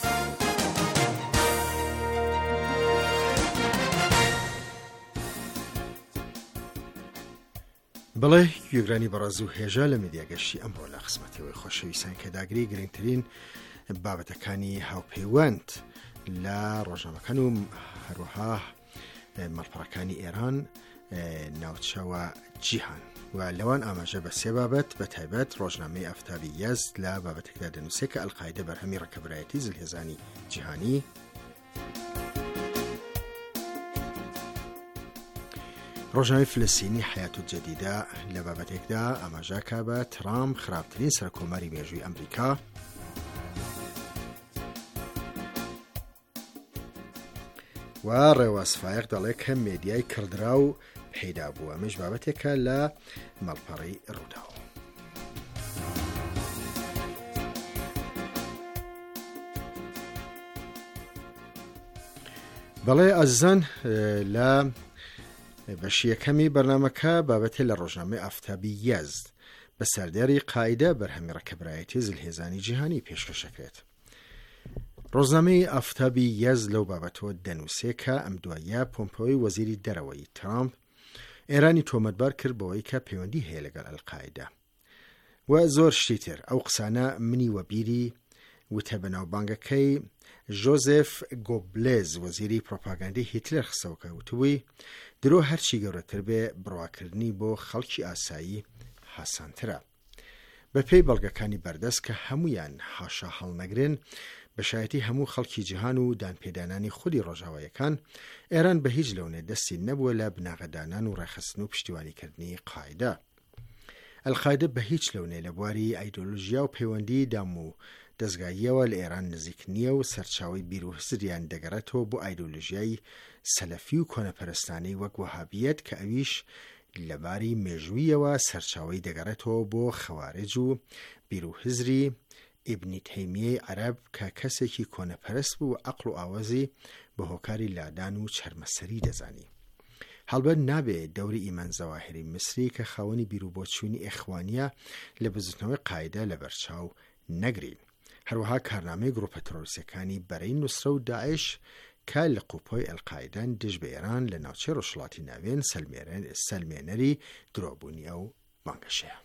بەڵێ گوێگرانی بەڕێز و هێژە لە مێدیاگەشتی ئەمڕۆ لە خزمەتەوەی خۆشەویستان کە داگری گرنگترین بابەتەکانی هاوپەیوەند لە ڕۆژنامەکان و هەروەها مەڵپەڕەکانی ئێران ناوچەوە جیهان و لەوان ئاماژە بە سێ بابەت بە تایبەت ڕۆژنامەی ئافتابی یەزد لە بابەتێکدا دەنووسێت کە ئەڵقاعیدە بەرهەمی ڕەکەبرایەتی زلهێزانی جیهانی، ڕۆژنامەی فلسطینی حیات الجەدیدە لە بابەتێکدا ئاماژەکە بە ترامپ خراپترین سەرکۆمەری مێژووی ئەمریکا، و ڕێواسفایق دەڵێت کە مێدیای کردرا و پەیدا بووە. ئەمەش بابەتێکە لە مەڵپەڕی ڕووداوە. بەڵێ ئازیزان، لە بەشی یەکەمی بەرنامەکە بابەتێ لە ڕۆژنامەی ئافتابی یەزد بە سەردێڕی قاعیدە بەرهەمی ڕەکەبرایەتی زلهێزانی جیهانی پێشکەشەکرێت. ڕۆژنامەی ئافتابی یەزد لەو بابەتەوە دەنووسێ کە ئەم دوایە پۆمپۆی وەزیری دەرەوەی ترامپ ئێرانی تۆمەتبار کرد بەوەی کە پەیوەندی هەیە لەگەڵ ئەلقاعیدە و زۆر شتی تر. ئەو قسانە منی وەبیری وتە بەناوبانگەکەی ژۆزێف گۆبلێز وەزیری پرۆپاگاندەی هیتلەر خسەوکە وتبووی درۆ هەرچی گەورەتر بێ بڕواکردنی بۆ خەڵکی ئاسایی هاسانترە. بە پێی بەڵگەکانی بەردەست کە هەمویان هاشا هەڵنەگرن بەشایەتی هەموو خەڵکی جیهان و دانپێدانانی خودی ڕۆژاوایەکان، ئێران بە هیچ لەونێ دەستی نەبووە لە بناغەدانان و ڕێخستن و پشتیوانیکردنی قاعیدە. ئەلقاعیدە بە هیچ لەونێ لە بواری ئایدۆلۆژیا و پەیوەندی دام و دەستگاییەوە لە ئێران نزیک نییە و سەرچاوی بیر و هزریان دەگەڕێتەوە بۆ ئایدۆلۆژیای سەلەفی و کۆنەپەرستانەی وەک وەهابیەت کە ئەویش لەباری مێژوویەوە سەرچاوی دەگەڕێتەوە بۆ خەوارج و بیر و هزری ئیبنی تەیمیەی عەرەب کە کەسێکی کۆنەپەرست بوو و عەقڵ و ئاوازی بە هۆکاری لادان و چەرمەسەری دەزانی. هەڵبەت نابێت دەوری ئیمان زەواهری میسری کە خاوەنی بیر و بۆچوونی ئیخوانیە لە بزوتنەوەی قاعیدە لە بەرچاو نەگرین. هەروەها کارنامەی گروپە تۆریستەکانی بەرەی نوسرە و داعش کە لە قوپۆی ئەلقاعیدەن دژ بە ئێران لە ناوچەی ڕۆژهەڵاتی ناوێن سەلمێنەری درۆبوونی ئەو بانگەشەیە.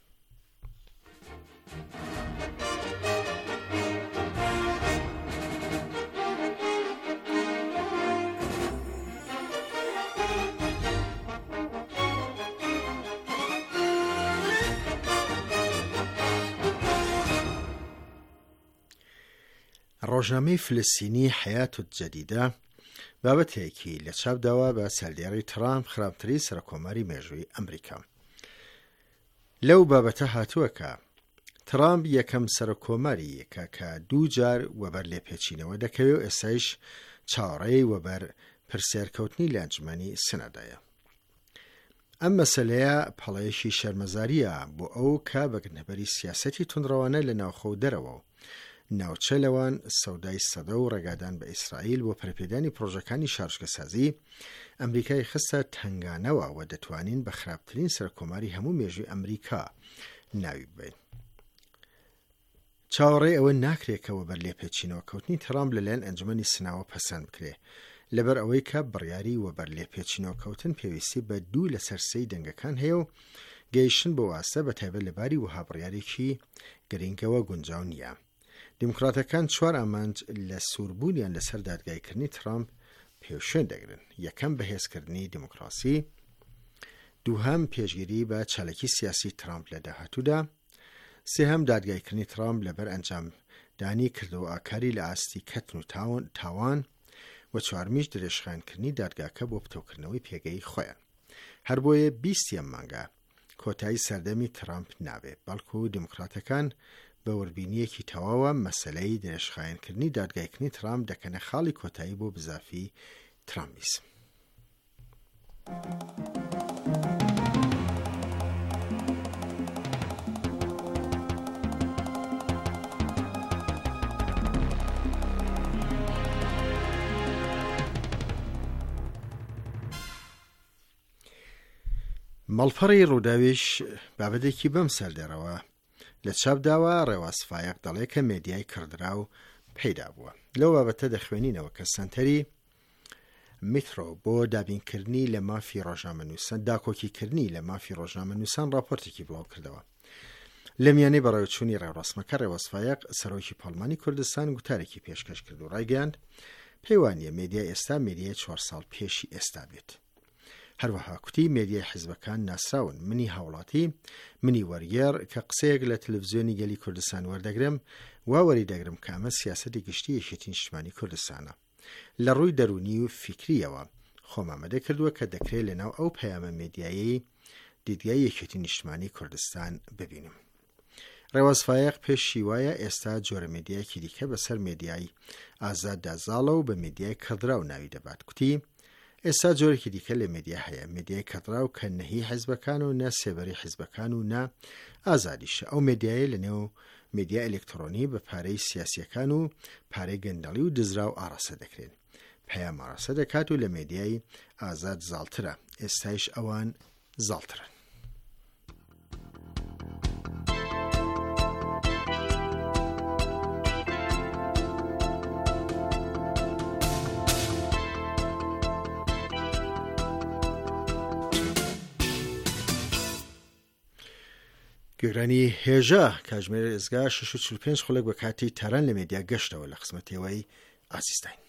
ڕۆژنامەی فلسطینی حیات الجەدیدە بابەتێکی لە چاپداوە بە سەردێڕی ترامپ خراپترین سەرکۆمەری مێژووی ئەمریکا. لەو بابەتە هاتووە کە ترامپ یەکەم سەرکۆمەریەکە کە دوو جار وەبەر لێپێچینەوە دەکەوێت و ئێستایش چاوەڕێی وەبەر پرسیارکەوتنی لە ئەنجومەنی سنەدایە. ئەم مەسەلەیە پەڵەیەکی شەرمەزاریە بۆ ئەو کە بەگرنەبەری سیاسەتی تونڕەوانە لە ناوخۆ دەرەوە و ناوچە لەوان سەودای سەدە و ڕێگادان بە ئیسرائیل بۆ پەرپێدانی پرۆژەکانی شارژگەسازی ئەمریکای خستە تەنگانەوە و دەتوانین بە خراپترین سەرکۆماری هەموو مێژووی ئەمریکا ناوی ببین. چاوەڕێی ئەوە ناکرێتەوە بەر لێپێچینەوە کەوتنی ترامپ لەلایەن ئەنجومەنی سناوە پەسەند بکرێ لەبەر ئەوەی کە بڕیاری و بەر لێپێچینەوە کەوتن پێویستی بە دوو لە سەرسەی دەنگەکان هەیە و گەیشتن بە واسە بە تایبەت لەباری وها بڕیارێکی گرنگەوە گونجاو نییە. دیموکراتەکان چوار ئامانج لە سووربوونیان لەسەر دادگایکردنی ترامپ پێشێن دەگرن. یەکەم بەهێزکردنی دیموکراسی، دووهەم پێشگیری بە چالەکی سیاسی ترامپ لە داهاتوودا، سێهەم دادگایکردنی ترامپ لەبەر ئەنجامدانی کردەوە ئاکاری لە ئاستی کەتن و تاوان و چوارمیش درێژخایەنکردنی دادگاکە بۆ پتۆکردنەوەی پێگەی خۆیان. هەر بۆیە بیستیەم مانگە کۆتایی سەردەمی ترامپ نابێت، بەڵکو دیموکراتەکان بە وەربینیەکی تەواوە مەسەلەی درێژخایەنکردنی دادگایکردنی ترامپ دەکەنە خاڵی کۆتایی بۆ بزافی ترامپیسم. مەڵپەڕی ڕووداویش بابەتێکی بەم سەردێرەوە لە چاپداوە ڕێواسفایەق دەڵێ کە مێدیای کردرا و پەیدا بووە. لەو بابەتە دەخوێنینەوە کە سنتەری میترۆ بۆ دابینکردنی لە مافی ڕۆژنامەنووسان داکۆکیکردنی لە مافی ڕۆژنامەنووسان راپۆرتێکی بڵاو کردەوە. لە میانەی بەڕێوەچوونی ڕێوڕسمەکە ڕێوەسفایەق سەرۆکی پەڵمانی کوردستان گوتارێکی پێشکەش کرد و ڕایگەیاند پەیوانیە مێدیای ئێستا مێدیای چوار ساڵ پێشی ئێستا بێت. هەروەها کوتی مێدیای حیزبەکان ناسراون، منی هاوڵاتی، منی وەرگێڕ کە قسەیەک لە تەلەڤیزیۆنی گەلی کوردستان وەردەگرم وا وەری دەگرم کە ئەمە سیاسەتی گشتی یەکێتی نیشتیمانی کوردستانە. لە ڕووی دەرونی و فیکریەوە خۆم ئامادە کردووە کە دەکرێت لەناو ئەو پەیامە مێدیایی دیدگای یەکێتی نیشتیمانی کوردستان ببینم. ڕێوەسفایەق پێشی وایە ئێستا جۆرە مێدیایەکی دیکە بەسەر مێدیای ئازاد دازاڵە و بە مێدیای کەدرا و ناوی دەبات. کوتی ئێستا جۆرێکی دیکە لە مێدیا هەیە، مێدیای کەدرا و کە نەهی حیزبەکان و نە سێبەری حیزبەکان و نا ئازادیشە. ئەو مێدیایە لە نێو مێدیا ئەلکترۆنی بە پارەی سیاسیەکان و پارەی گەندەڵی و دزرا و ئاڕاستە دەکرێن. پەیام ئاڕاستە دەکات و لە مێدیای ئازاد زاڵترە، ئێستایش ئەوان زاڵترن. گوێگرانی هێژە کاتژمێر ئێزگا شەش و چل و پێنج خولێک بە کاتی تەران لە مێدیا گەشتەوە لە خزمەتەوەی ئازیزتین.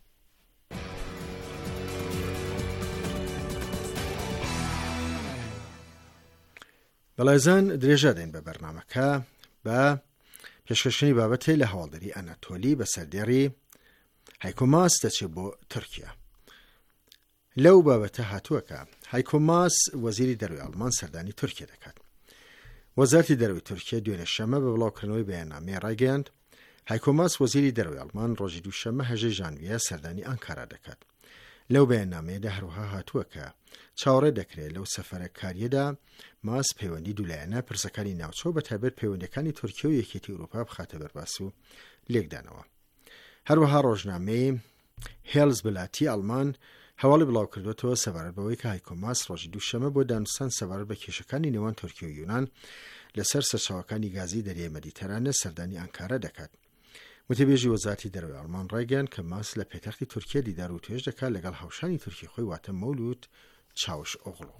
بەڵایزان درێژە دەین بە بەرنامەکە بە پێشکەشتنی بابەتێ لە هەواڵدەری ئەناتۆلی بە سەردێڕی هایکۆ ماس دەچێت بۆ تورکیا. لەو بابەتە هاتووەکە هایکۆ ماس وەزیری دەروی ئەڵمان سەردانی تورکیا دەکات. وەزارەتی دەرەوەی تورکیا دوێنێ شەمە بە بڵاوکردنەوەی بەیاننامەیە ڕایگەیاند هایکۆ ماس وەزیری دەرەوەی ئەڵمان ڕۆژی دووشەمە هەژەی ژانڤیە سەردانی ئەنکارا دەکات. لەو بەیاننامەیەدا هەروەها هاتووە کە چاوەڕێ دەکرێت لەو سەفەرەکاریەدا ماس پەیوەندی دوولایەنە پرسەکانی ناوچە و بەتایبەت پەیوەندیەکانی تورکیا و یەکێتی ئەوروپا بخاتە بەرباس و لێکدانەوە. هەروەها ڕۆژنامەی هێلز بلاتی ئەڵمان هەواڵی بڵاو کردوێتەوە سەبارەت بەوەی کە هایکۆ ماس ڕۆژی دووشەمە بۆ دانوستان سەبارەت بە کێشەکانی نێوان تورکیا و یونان لەسەر سەرچاوەکانی گازی دەریای مەدیتەرانە سەردانی ئەنکارە دەکات. وتەبێژی وەزارەتی دەرەوەی ئەڵمان ڕایگەیاند کە ماس لە پێتەختی تورکیا دیدار و توێژ دەکات لەگەڵ هاوشانی تورکی خۆی واتە مەولود چاوش ئۆغڵو.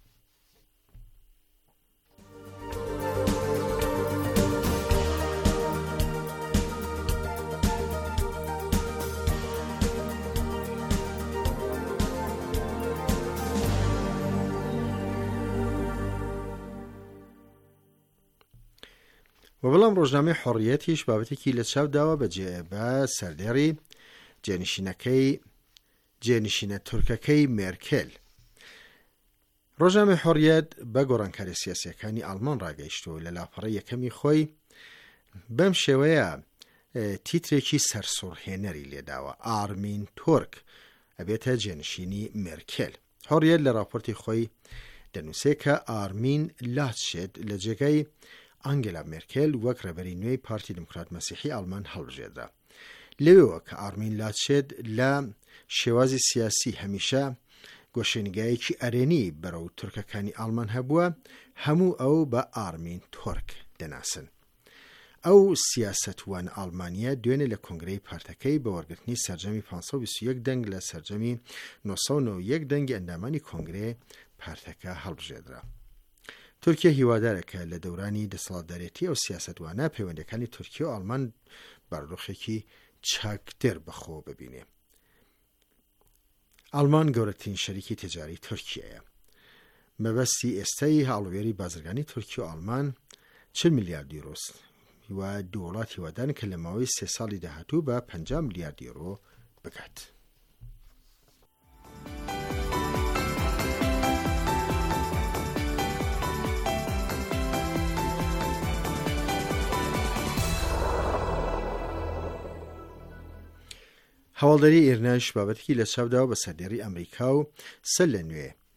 و بەڵام ڕۆژنامەی حۆڕیەتیش بابەتێکی لە چاو داوە بە سەردێڕی جێنشینەکەی جێنشینە تورکەکەی مێرکێل. ڕۆژنامەی حۆڕیەت بە گۆڕانکاری سیاسیەکانی ئەڵمان ڕاگەیشتووە لە لاپەڕی یەکەمی خۆی بەم شێوەیە تیترێکی سەرسوڕهێنەری لێداوە ئارمین تۆرک ئەبێتە جێنشینی مێرکێل. حۆڕیەت لە راپۆرتی خۆی دەنووسێ کە ئارمین لاتشێت لە جێگای ئانگێلا مێرکێل وەک ڕێبەری نوێی پارتی دموکرات مەسیحی ئەڵمان هەڵبژێردرا. لەوێەوە کە ئارمین لاتشێت لە شێوازی سیاسی هەمیشە گۆشەنیگایەکی ئەرێنی بەرەو تورکەکانی ئەڵمان هەبووە، هەموو ئەو بە ئارمین تۆرک دەناسن. ئەو سیاسەتوان ئەڵمانیە دوێنێ لە کۆنگرەی پارتەکەی بە وەرگرتنی سەرجەمی پانسەد و بیست و یەک دەنگ لە سەرجەمی نۆسەد و نۆ و یەک دەنگی ئەندامانی کۆنگرێ پارتەکە هەڵبژێردرا. تورکیا هیوادارە کە لە دەورانی دەسەڵاتدارێتی ئەو سیاسەتوانە پەیوەندەکانی تورکیا و ئەڵمان بەڕدۆخێکی چاکتر بەخۆ ببینێ. ئەڵمان گەورەترین شەریکی تجاری تورکیایە. مەبەستی ئێستای هاوڵێری بازرگانی تورکیا و ئەڵمان چل میلیارد یورۆست و دوو وڵات هیوادارن کە لە ماوەی سێ ساڵی داهاتوو بە پەنجا میلیارد یورۆ بکات. هەواڵدەری ئێرناش بابەتێکی لە چاوداوە بە سەردێڕی ئەمریکا و سەر لە نوێ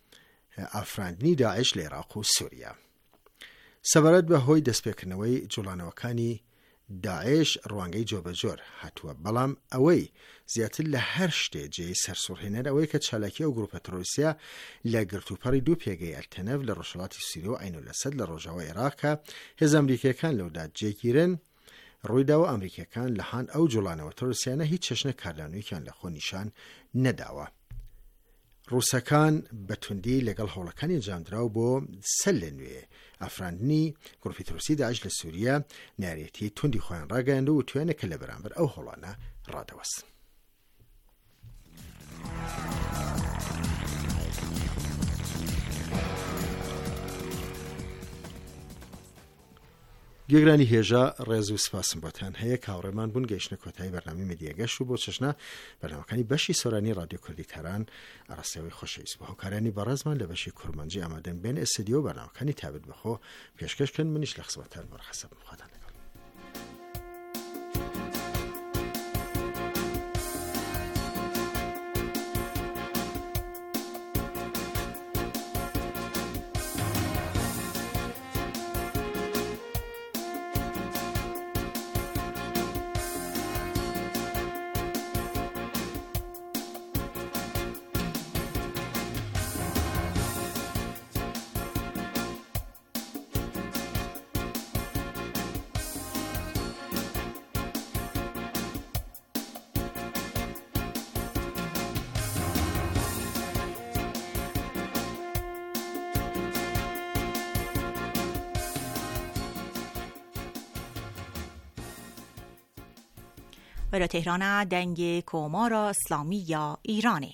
ئافراندنی داعش لە عێراق و سووریا. سەبارەت بە هۆی دەستپێکردنەوەی جوڵانەوەکانی داعش ڕوانگەی جۆبەجۆر هاتووە، بەڵام ئەوەی زیاتر لە هەر شتێ جێی سەرسوڕهێنەر ئەوەی کە چالاکی ئەو گروپە تەرۆریستیە لە گرتوپەڕی دوو پێگەی ئەلتەنەف لە ڕۆژهەڵاتی سووریا و عین الەسەد لە ڕۆژاوای عێراقە هێز ئەمریکیەکان لەودا جێگیرن ڕوویداوە ئەمریکیەکان لە هاان ئەو جوڵانەوە تەرۆریستیانە هیچ چەشنە کاردانەوەیکیان لە خۆ نیشان نەداوە. ڕووسەکان بەتوندی لەگەڵ هەوڵەکانی ئەنجامدراو بۆ سەر لە نوێ ئافراندنی گروپی تەرۆریستی داعش لە سووریا نارێتی توندی خۆیان ڕاگەیاند و توێنە کە لە بەرامبەر ئەو هەوڵانە ڕادەوەست. گێگرانی هێژە ڕێز و سپاسم بۆتان هەیە کاوڕێمان بوون گەیشتنە کۆتایی بەرنامەی مێدیەگەشت و بۆ چەشنە بەرنامەکانی بەشی سۆرانی رادیۆ کوردی تەران ئاراستەوەی خۆشەویست بۆ هاوکارانی بەڕێزمان لە بەشی کورمانجی ئامادەن بێن ئێستدیۆ و بەرنامەکانی تابت بەخۆ پێشکەشکن منیش لە خزمەتتان بەڕەخسەب خواتان لەگەڵ. برای تهران دنگ کومار اسلامی یا ایرانی.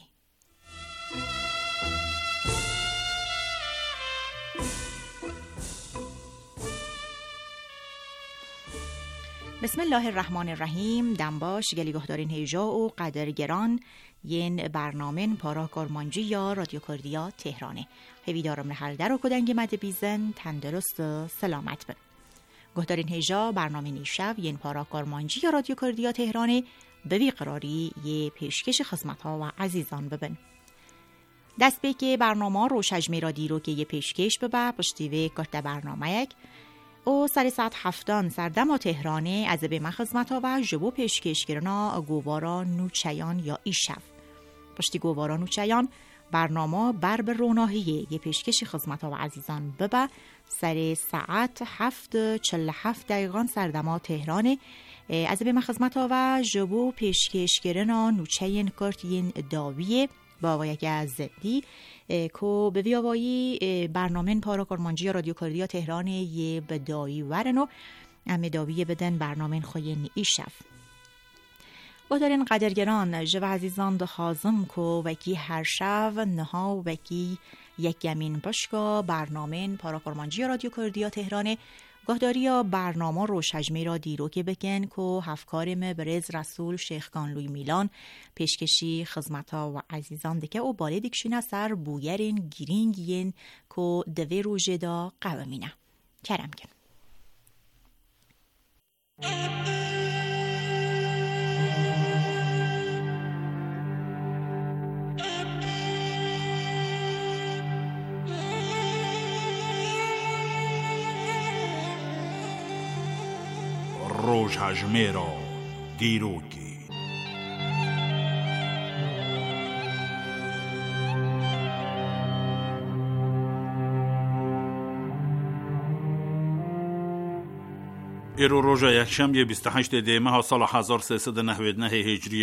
بسم الله الرحمن الرحیم. دنباش گلی گهدارین هیجا و قدرگران ین برنامه پارا کارمانجی یا رادیو کردیا تهرانه. هیوی دارم نحل در و کدنگ مد بیزن تندرست و سلامت بن. گهدارین هیجا برنامه نیشب ین پارا کارمانجی یا رادیو کردیا تهرانه به وی قراری یه پیشکش خدمت ها و عزیزان ببن. دست به که برنامه رو شجمی را دیرو که یه پیشکش ببه پشتیوه کرده برنامه یک او سر ساعت هفتان سردم تهرانه از به مخدمت ها و جبو پیشکش کرنا گوارا نوچیان یا ایشف. پشتی گوارا نوچیان برنامه بر به روناهیه یه پیشکش خدمت ها و عزیزان ببه سر ساعت هفت چل هفت دقیقان سردم تهرانه از به مخدمت ها و جبو پیشکش کرنا نوچیان کرتین داویه با یک از زدی که به ویاوایی برنامه پارا کارمانجی رادیو کردیا تهران یه بدایی ورنو امی داویه بدن برنامه خوین ایشف و دارین قدرگران جو عزیزان دخوازم که وکی هر شب نها وکی یک یمین بشکا برنامه پارا کارمانجی رادیو کردیا تهران گهداری برنامه رو شجمی را دیرو که بکن که هفکارم برز رسول شیخ کانلوی میلان پیشکشی خدمتا و عزیزان دکه و باله دیکشینا سر بویرین گیرینگین که دوی روژه دا قوامینه کرم کن. ڕۆژهەژمێرە دیرۆکی ئێرۆ ڕۆژە یەکشەمبێ بیست و هەشت دێمەها ساڵە هەزار و سێسەد و نەڤدە هیجری